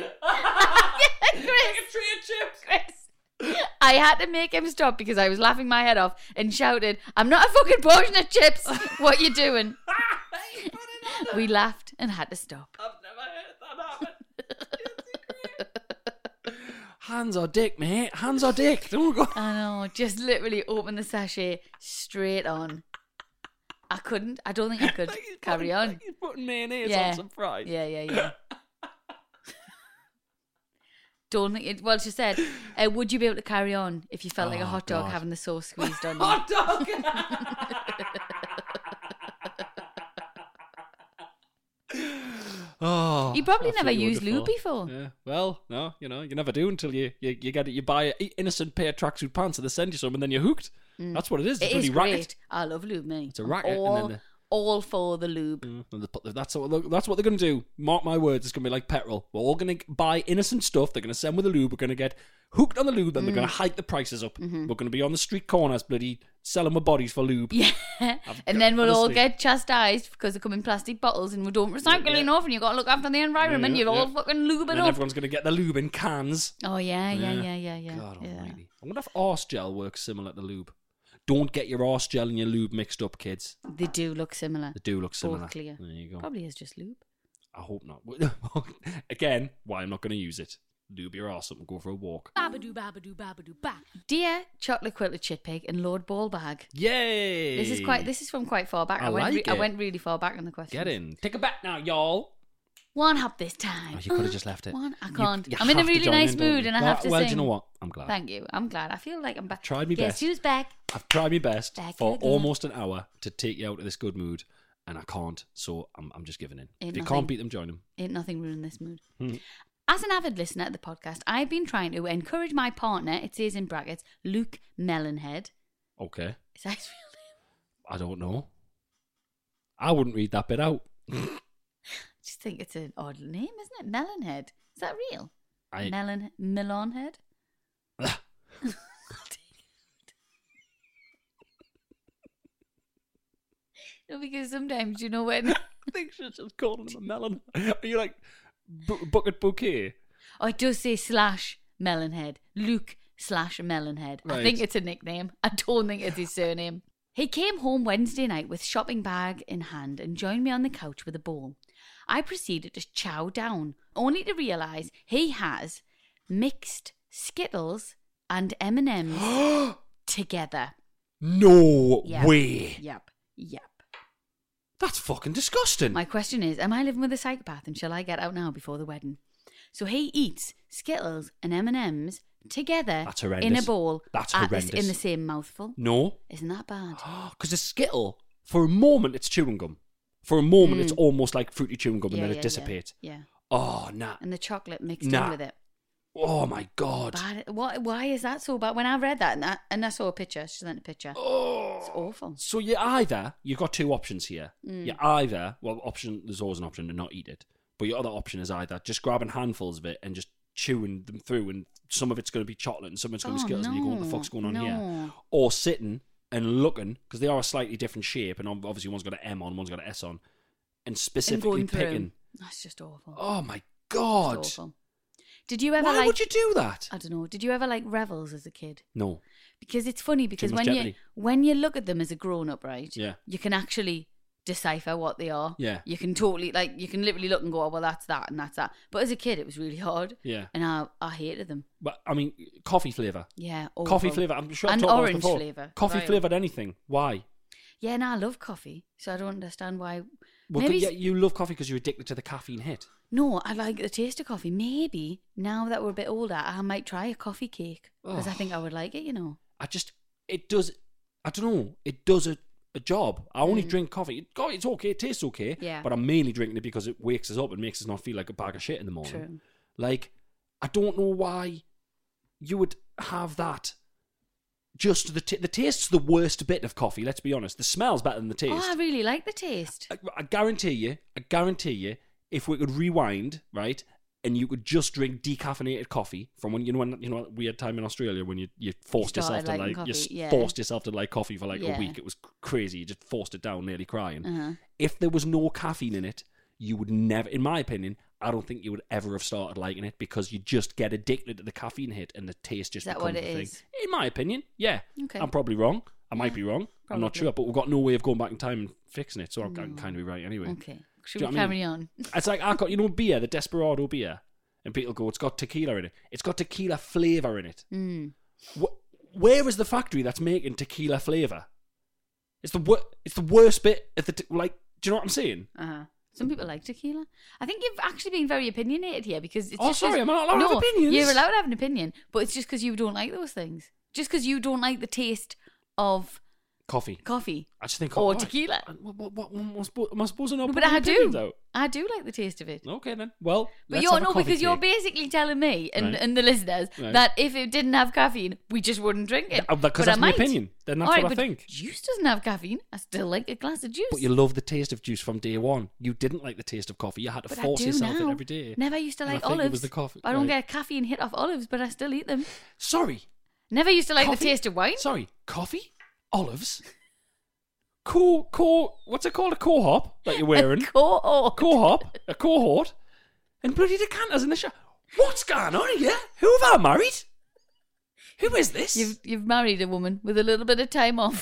S3: Chris, I had to make him stop because I was laughing my head off and shouted, "I'm not a fucking portion of chips. What you doing?" We laughed and had to stop.
S4: I've never heard that happen. Hands or dick, mate. Hands or dick. Don't go.
S3: I know, just literally open the sachet straight on. I couldn't. I don't think I could carry on.
S4: Like he's putting mayonnaise
S3: Yeah.
S4: on some fries.
S3: Yeah. Don't think it. Well, she said, "Would you be able to carry on if you felt like a hot dog
S4: God.
S3: having the sauce squeezed on you?"
S4: Hot dog. Oh,
S3: You probably never
S4: absolutely
S3: used
S4: wonderful.
S3: lube before.
S4: Yeah. Well, no, you never do until you get it. You buy an innocent pair of tracksuit pants and they send you some, and then you're hooked. That's what it is. It's
S3: It
S4: a
S3: is
S4: bloody
S3: great.
S4: racket.
S3: I love lube, mate.
S4: It's a racket,
S3: All,
S4: and then
S3: all for the lube.
S4: And that's what they're going to do. Mark my words, it's going to be like petrol. We're all going to buy innocent stuff. They're going to send with the lube. We're going to get hooked on the lube, then they're going to hike the prices up. We're going to be on the street corners, bloody selling my bodies for lube.
S3: Yeah. And then we'll all
S4: honestly.
S3: get chastised because they come in plastic bottles and we don't recycle enough, and you've got to look after the environment.
S4: Yeah,
S3: You've all
S4: yeah.
S3: fucking lube it
S4: And
S3: up.
S4: everyone's going to get the lube in cans.
S3: Oh, yeah.
S4: God almighty. I wonder if arse gel works similar to lube. Don't get your arse gel and your lube mixed up, kids.
S3: They do look similar.
S4: They do look similar.
S3: Both clear.
S4: There you go.
S3: Probably is just lube.
S4: I hope not. Again, why I'm not going to use it. Lube your arse up and go for a walk.
S5: Babadoo, babadoo, babadoo, ba.
S3: Dear Chocolate Quilted Chit Pig and Lord Ballbag.
S4: Yay!
S3: This is from quite far back.
S4: I like
S3: I
S4: it.
S3: went really far back on the question.
S4: Get in. Take a bet now, y'all.
S3: One hop this time.
S4: Oh, you could have just left it.
S3: One. I can't.
S4: You
S3: I'm in a
S4: have to
S3: really
S4: join
S3: nice
S4: in, don't
S3: mood
S4: you?
S3: and I have to
S4: well,
S3: sing.
S4: do you know what? I'm glad.
S3: Thank you. I'm glad. I feel like I'm back.
S4: Tried my
S3: Guess
S4: best.
S3: who's back?
S4: I've tried my best
S3: Back
S4: for
S3: again.
S4: almost an hour to take you out of this good mood, and I can't. So I'm just giving in.
S3: Ain't
S4: If you
S3: nothing.
S4: can't beat them, join them.
S3: Ain't nothing ruining this mood.
S4: Hmm.
S3: As an avid listener to the podcast, I've been trying to encourage my partner, it says in brackets, Luke Melonhead.
S4: Okay.
S3: Is that his real name?
S4: I don't know. I wouldn't read that bit out.
S3: I just think it's an odd name, isn't it? Melonhead. Is that real? Melonhead? No, because sometimes, you know, when...
S4: I think she's just calling him a melon. Are you like bucket bouquet?
S3: Oh, it does say /Melonhead. Luke /Melonhead. I
S4: Right.
S3: think it's a nickname. I don't think it's his surname. He came home Wednesday night with shopping bag in hand and joined me on the couch with a bowl. I proceeded to chow down, only to realise he has mixed Skittles and M&M's together.
S4: No
S3: Yep.
S4: way.
S3: Yep.
S4: That's fucking disgusting.
S3: My question is, am I living with a psychopath and shall I get out now before the wedding? So he eats Skittles and M&M's together
S4: That's horrendous.
S3: in a bowl
S4: That's
S3: in
S4: horrendous.
S3: the same mouthful.
S4: No.
S3: Isn't that bad?
S4: Because a Skittle, for a moment, it's chewing gum. For a moment, it's almost like fruity chewing gum, and then it dissipates.
S3: Yeah.
S4: Oh, nah.
S3: And the chocolate mixed
S4: Nah.
S3: in with it.
S4: Oh, my God.
S3: Bad. Why is that so bad? When I read that and I saw a picture, she sent a picture.
S4: Oh.
S3: It's awful.
S4: So you've got two options here. You there's always an option to not eat it. But your other option is either just grabbing handfuls of it and just chewing them through, and some of it's going to be chocolate and some of it's going to be Skittles, and you go, what the fuck's going on here? Or sitting and looking, because they are a slightly different shape, and obviously one's got an M on, one's got an S on, and specifically
S3: going through.
S4: picking.
S3: That's just awful.
S4: Oh my God.
S3: It's awful. Did you ever
S4: Why would you do that?
S3: I don't know. Did you ever like Revels as a kid?
S4: No.
S3: Because it's funny because
S4: much jeopardy.
S3: when you look at them as a grown up, right?
S4: Yeah.
S3: You can actually decipher what they are.
S4: Yeah.
S3: You can totally you can literally look and go, oh, well, that's that and that's that. But as a kid, it was really hard.
S4: Yeah.
S3: And I hated them.
S4: But I mean, coffee flavour.
S3: Yeah. Awful.
S4: Coffee flavour. I'm sure I've
S3: And
S4: talked about it
S3: orange
S4: before.
S3: flavour.
S4: Coffee
S3: Vile.
S4: flavoured anything. Why?
S3: Yeah, and I love coffee, so I don't understand why.
S4: Well,
S3: Maybe
S4: yeah, you love coffee because you're addicted to the caffeine hit.
S3: No, I like the taste of coffee. Maybe now that we're a bit older, I might try a coffee cake because I think I would like it.
S4: It does. I don't know. It does a job. I only drink coffee. It's okay. It tastes okay.
S3: Yeah.
S4: But I'm mainly drinking it because it wakes us up and makes us not feel like a bag of shit in the morning.
S3: True.
S4: Like, I don't know why you would have that. Just the taste's the worst bit of coffee. Let's be honest. The smell's better than the taste.
S3: Oh, I really like the taste.
S4: I guarantee you, if we could rewind, right, and you could just drink decaffeinated coffee from when we had time in Australia when you forced yourself to like forced yourself to like coffee for like a week. It was crazy. You just forced it down, nearly crying. If there was no caffeine in it, you would never, in my opinion, I don't think you would ever have started liking it because you just get addicted to the caffeine hit and the taste just becomes a thing. In my opinion, yeah. Okay. I'm probably wrong. I might be wrong. Probably. I'm not sure, but we've got no way of going back in time and fixing it, so I'm kind of be right anyway.
S3: Okay. Should we carry on?
S4: It's like, I got, beer, the Desperado beer, and people go, it's got tequila in it. It's got tequila flavour in it. Where is the factory that's making tequila flavour? It's the worst bit of the, do you know what I'm saying?
S3: Some people like tequila. I think you've actually been very opinionated here because it's just...
S4: am I not allowed to have opinions?
S3: You're allowed to have an opinion, but it's just because you don't like those things. Just because you don't like the taste of... Coffee.
S4: I just think...
S3: Or tequila.
S4: What am I supposed to not
S3: but I do. I do like the taste of it.
S4: Okay, then. Well,
S3: but you're basically telling me and the listeners that if it didn't have caffeine, we just wouldn't drink it.
S4: Because that's my opinion. Then that's what I think.
S3: Juice doesn't have caffeine. I still like a glass of juice.
S4: But you love the taste of juice from day one. You didn't like the taste of coffee. You had to force yourself in every day.
S3: Never used to like olives. It was the coffee. I don't get a caffeine hit off olives, but I still eat them.
S4: Sorry.
S3: Never used to like the taste of wine.
S4: Sorry. Coffee? Olives? What's it called? A cohop that you're wearing?
S3: A
S4: cohort. And bloody decanters in the shop. What's going on here? Who have I married? Who is this?
S3: You've married a woman with a little bit of time off.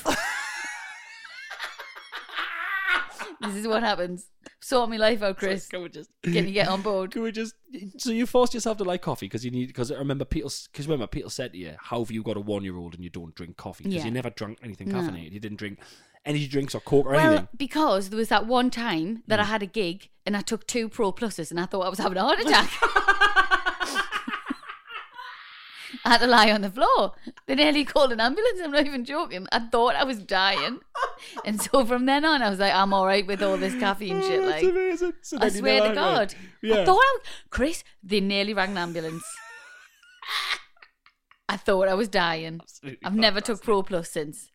S3: This is what happens. Sort my life out, Chris.
S4: Can we just...
S3: Can you get on board?
S4: Can we just... So you forced yourself to like coffee because I remember people said to you, how have you got a 1-year-old and you don't drink coffee? Because you never drank anything caffeinated. You didn't drink energy drinks or Coke or anything.
S3: Well, because there was that one time that I had a gig and I took 2 Pro Pluses and I thought I was having a heart attack. I had to lie on the floor. They nearly called an ambulance. I'm not even joking. I thought I was dying. And so from then on, I was like, I'm all right with all this caffeine shit. Like,
S4: that's amazing. So
S3: I swear to God.
S4: Yeah.
S3: I thought Chris, they nearly rang an ambulance. I thought I was dying.
S4: Absolutely
S3: I've never took Pro Plus since.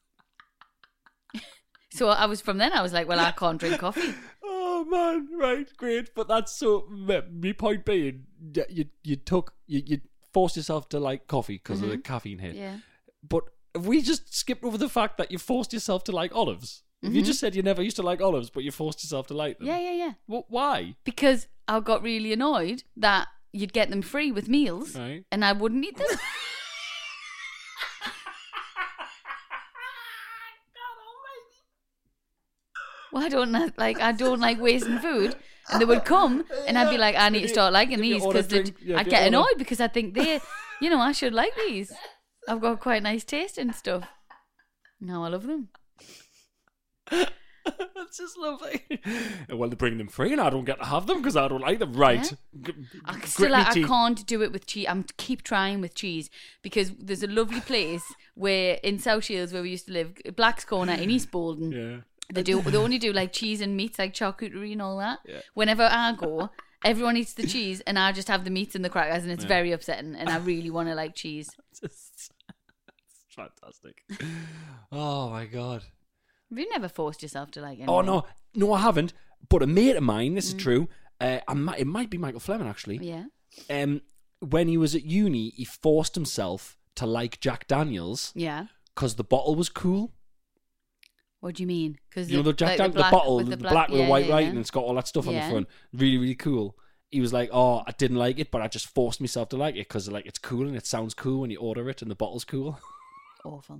S3: So I was like, well, I can't drink coffee.
S4: Oh man, right, great. But that's so. My point being, you forced yourself to like coffee because of the caffeine hit.
S3: Yeah.
S4: But have we just skipped over the fact that you forced yourself to like olives? You just said you never used to like olives, but you forced yourself to like them.
S3: Yeah.
S4: Well, why?
S3: Because I got really annoyed that you'd get them free with meals,
S4: right,
S3: and I wouldn't eat them. Well, I don't like wasting food, and they would come, and I'd be like, I need to start liking these because I'd get annoyed because I think I should like these. I've got quite nice taste and stuff. Now I love them.
S4: That's just lovely. Well, they bring them free, and I don't get to have them because I don't like them. Right?
S3: Yeah. I can't do it with cheese. I'm keep trying with cheese because there's a lovely place where in South Shields where we used to live, Black's Corner in East Bolton.
S4: Yeah.
S3: They only do like cheese and meats, like charcuterie and all that. Yeah. Whenever I go, everyone eats the cheese and I just have the meats and the crackers, and it's very upsetting. And I really want to like cheese.
S4: It's fantastic. Oh my God.
S3: Have you never forced yourself to like anything?
S4: Oh no, I haven't. But a mate of mine, this is true. It might be Michael Fleming actually.
S3: Yeah.
S4: When he was at uni, he forced himself to like Jack Daniels.
S3: Yeah.
S4: Because the bottle was cool.
S3: What do you mean? Because
S4: the bottle, the black with the white writing, and it's got all that stuff on the front. Really, really cool. He was like, "Oh, I didn't like it, but I just forced myself to like it because like it's cool and it sounds cool when you order it, and the bottle's cool."
S3: Awful.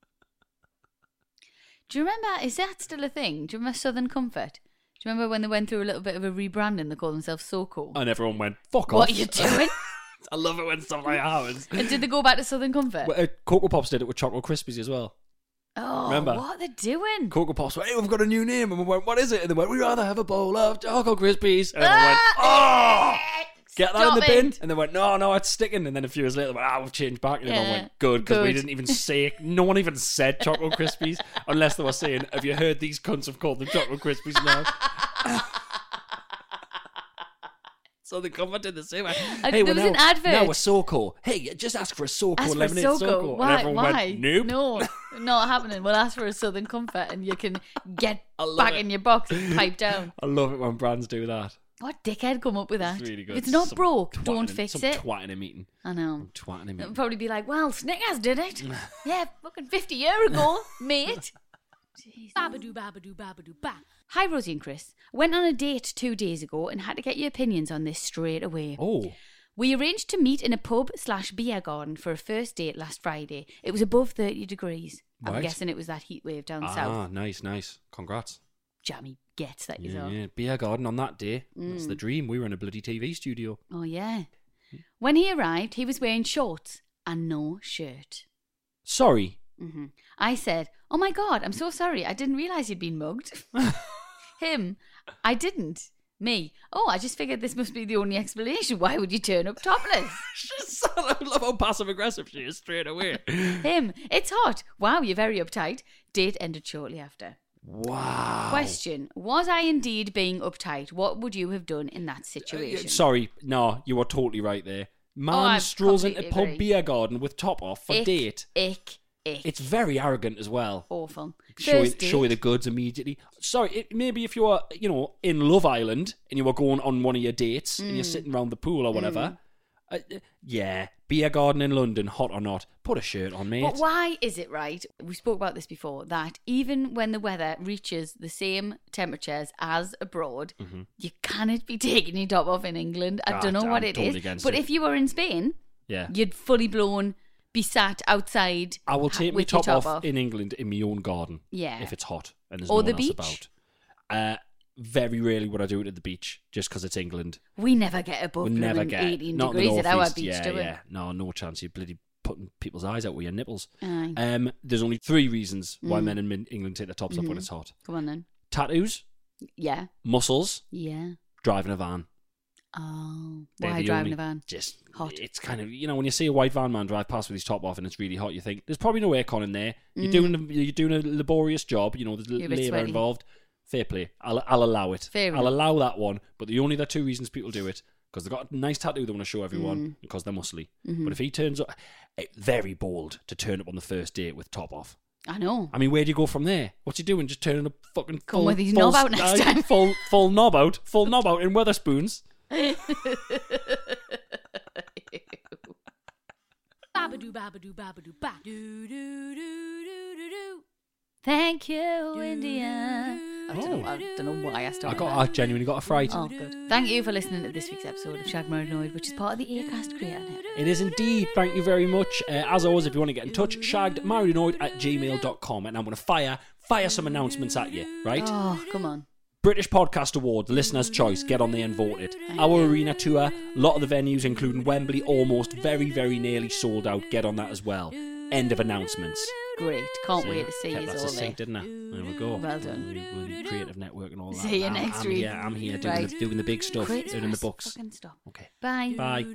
S3: Do you remember? Is that still a thing? Do you remember Southern Comfort? Do you remember when they went through a little bit of a rebranding? They called themselves So Cool.
S4: And everyone went, "Fuck off!"
S3: What are you doing?
S4: I love it when stuff like that happens.
S3: And did they go back to Southern Comfort?
S4: Well, Cocoa Pops did it with Chocolate Krispies as well.
S3: Oh,
S4: Remember?
S3: what are they doing?
S4: Cocoa Pops went, hey, we've got a new name. And we went, what is it? And they went, we'd rather have a bowl of Choco Krispies. And I went, oh, get that in the bin. And they went, no, it's sticking. And then a few years later, they went, we've changed back. And everyone went, good, because we didn't even say, no one even said Choco Krispies, unless they were saying, have you heard these cunts have called them Choco Krispies now? So they commented the same way. Hey,
S3: there was an advert.
S4: Now we're Soko. Hey, just ask for a Soko
S3: Ask for
S4: lemonade
S3: Soko.
S4: Soko.
S3: Why?
S4: And everyone went, nope.
S3: No, not happening. We'll ask for a Southern Comfort and you can get
S4: love
S3: back
S4: it.
S3: in your box and pipe down.
S4: I love it when brands do that.
S3: What dickhead come up with that?
S4: It's really good.
S3: If it's not
S4: Some
S3: broke,
S4: twat
S3: don't
S4: in-
S3: fix
S4: some
S3: it.
S4: Twat in a meeting.
S3: I know.
S4: Twat in a
S3: It'll
S4: meeting.
S3: probably be like, well, Snickers did it. Yeah, fucking 50 years ago, mate.
S5: Babadoo, babadoo, babadoo, ba.
S3: Hi, Rosie and Chris. Went on a date 2 days ago and had to get your opinions on this straight away.
S4: Oh.
S3: We arranged to meet in a pub/beer garden for a first date last Friday. It was above 30 degrees. I'm
S4: Right.
S3: guessing it was that heat wave down
S4: Ah,
S3: south.
S4: nice. Congrats.
S3: Jammy gets that you saw.
S4: Yeah. Beer garden on that day. That's the dream. We were in a bloody TV studio.
S3: Oh, yeah. When he arrived, he was wearing shorts and no shirt.
S4: Sorry.
S3: I said, oh my God, I'm so sorry. I didn't realise you'd been mugged. Him, I didn't. Me, oh, I just figured this must be the only explanation. Why would you turn up topless?
S4: I love how passive aggressive she is straight away.
S3: Him, it's hot. Wow, you're very uptight. Date ended shortly after.
S4: Wow.
S3: Question, was I indeed being uptight? What would you have done in that situation?
S4: Sorry. No, you were totally right there. Man
S3: I
S4: strolls into
S3: completely
S4: pub
S3: agree.
S4: beer garden with top off for
S3: Ick,
S4: date.
S3: Ick.
S4: It's very arrogant as well.
S3: Awful.
S4: Show
S3: First
S4: you the
S3: date.
S4: goods immediately. Sorry, maybe if you were, in Love Island and you were going on one of your dates and you're sitting around the pool or whatever. Yeah, beer garden in London, hot or not, put a shirt on, mate.
S3: But why is it, right, we spoke about this before, that even when the weather reaches the same temperatures as abroad, you cannot be taking your top off in England. I don't know
S4: God,
S3: what
S4: I'm
S3: it
S4: totally
S3: is.
S4: against
S3: But
S4: it.
S3: if you were in Spain,
S4: Yeah.
S3: you'd fully blown be sat outside.
S4: I will take my
S3: with your
S4: top off in England in my own garden.
S3: Yeah.
S4: If it's hot and there's
S3: Or
S4: no
S3: the
S4: one else
S3: beach.
S4: about. Very rarely would I do it at the beach, just because it's England.
S3: We never get above
S4: We'll never
S3: blooming
S4: get
S3: 18
S4: not in the
S3: degrees at our
S4: northeast,
S3: beach,
S4: yeah,
S3: do we?
S4: yeah. No chance. You're bloody putting people's eyes out with your nipples.
S3: Aye.
S4: There's only 3 reasons why men in England take their tops off when it's hot.
S3: Come on then.
S4: Tattoos,
S3: Yeah.
S4: muscles,
S3: Yeah.
S4: driving a van.
S3: Oh.
S4: They're
S3: Why
S4: the
S3: driving
S4: only-
S3: a van?
S4: Just
S3: Hot.
S4: It's kind of, when you see a white van man drive past with his top off and it's really hot, you think there's probably no aircon in there. You're doing a laborious job. There's
S3: You're a bit
S4: labour
S3: sweaty.
S4: involved. Fair play. I'll allow it.
S3: Fair
S4: I'll
S3: enough.
S4: allow that one. But the only 2 reasons people do it, because they've got a nice tattoo they want to show everyone, and because they're muscly. But if he turns up, very bold to turn up on the first date with top off.
S3: I know.
S4: I mean, where do you go from there? What's he doing? Just turning a fucking
S3: Come
S4: full,
S3: with his
S4: full
S3: knob out next time.
S4: Full knob out in Wetherspoons.
S5: Babadoo, babadoo, babadoo, ba. Doo, doo, doo, doo, doo, doo.
S3: Thank you, India. I don't know why I started that.
S4: I genuinely got a fright.
S3: Oh, good. Thank you for listening to this week's episode of Shag Maranoid, which is part of the Acast Creator Network.
S4: It is indeed. Thank you very much. As always, if you want to get in touch, shaggedmarinoid@gmail.com, and I'm going to fire some announcements at you, right?
S3: Oh, come on.
S4: British Podcast Awards, Listener's Choice. Get on there and vote it. Our arena tour, a lot of the venues, including Wembley, almost very, very nearly sold out. Get on that as well. End of announcements.
S3: Great. Can't wait to see you
S4: Kept that
S3: all there.
S4: succinct, didn't I? There we go.
S3: Well done.
S4: With Creative Network and all that.
S3: See you next week.
S4: Yeah, I'm here doing,
S3: Right.
S4: doing the big stuff,
S3: Great
S4: doing the
S3: stress.
S4: books.
S3: Fucking stop.
S4: Okay.
S3: Bye.
S4: Bye.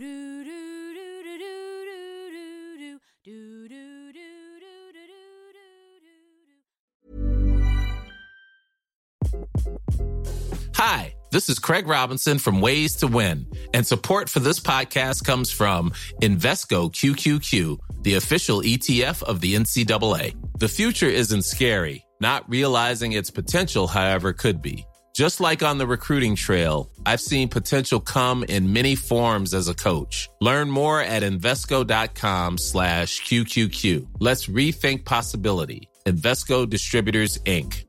S6: Hi, this is Craig Robinson from Ways to Win, and support for this podcast comes from Invesco QQQ, the official ETF of the NCAA. The future isn't scary. Not realizing its potential, however, could be. Just like on the recruiting trail, I've seen potential come in many forms as a coach. Learn more at Invesco.com/QQQ. Let's rethink possibility. Invesco Distributors, Inc.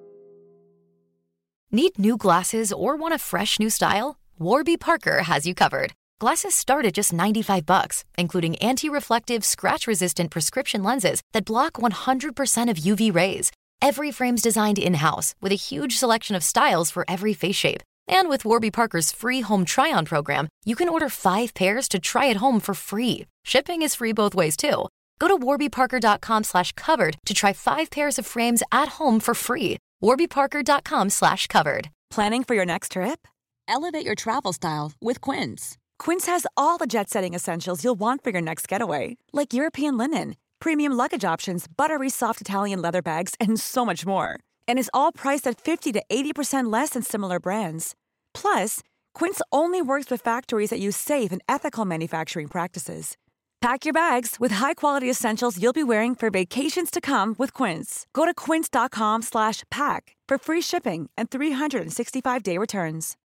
S9: Need new glasses or want a fresh new style? Warby Parker has you covered. Glasses start at just $95, including anti-reflective, scratch-resistant prescription lenses that block 100% of UV rays. Every frame's designed in-house with a huge selection of styles for every face shape. And with Warby Parker's free home try-on program, you can order 5 pairs to try at home for free. Shipping is free both ways, too. Go to warbyparker.com/covered to try 5 pairs of frames at home for free. warbyparker.com/covered.
S10: Planning for your next trip?
S11: Elevate your travel style with Quince.
S10: Quince has all the jet-setting essentials you'll want for your next getaway, like European linen, premium luggage options, buttery soft Italian leather bags, and so much more. And is all priced at 50 to 80% less than similar brands. Plus, Quince only works with factories that use safe and ethical manufacturing practices. Pack your bags with high-quality essentials you'll be wearing for vacations to come with Quince. Go to quince.com/pack for free shipping and 365-day returns.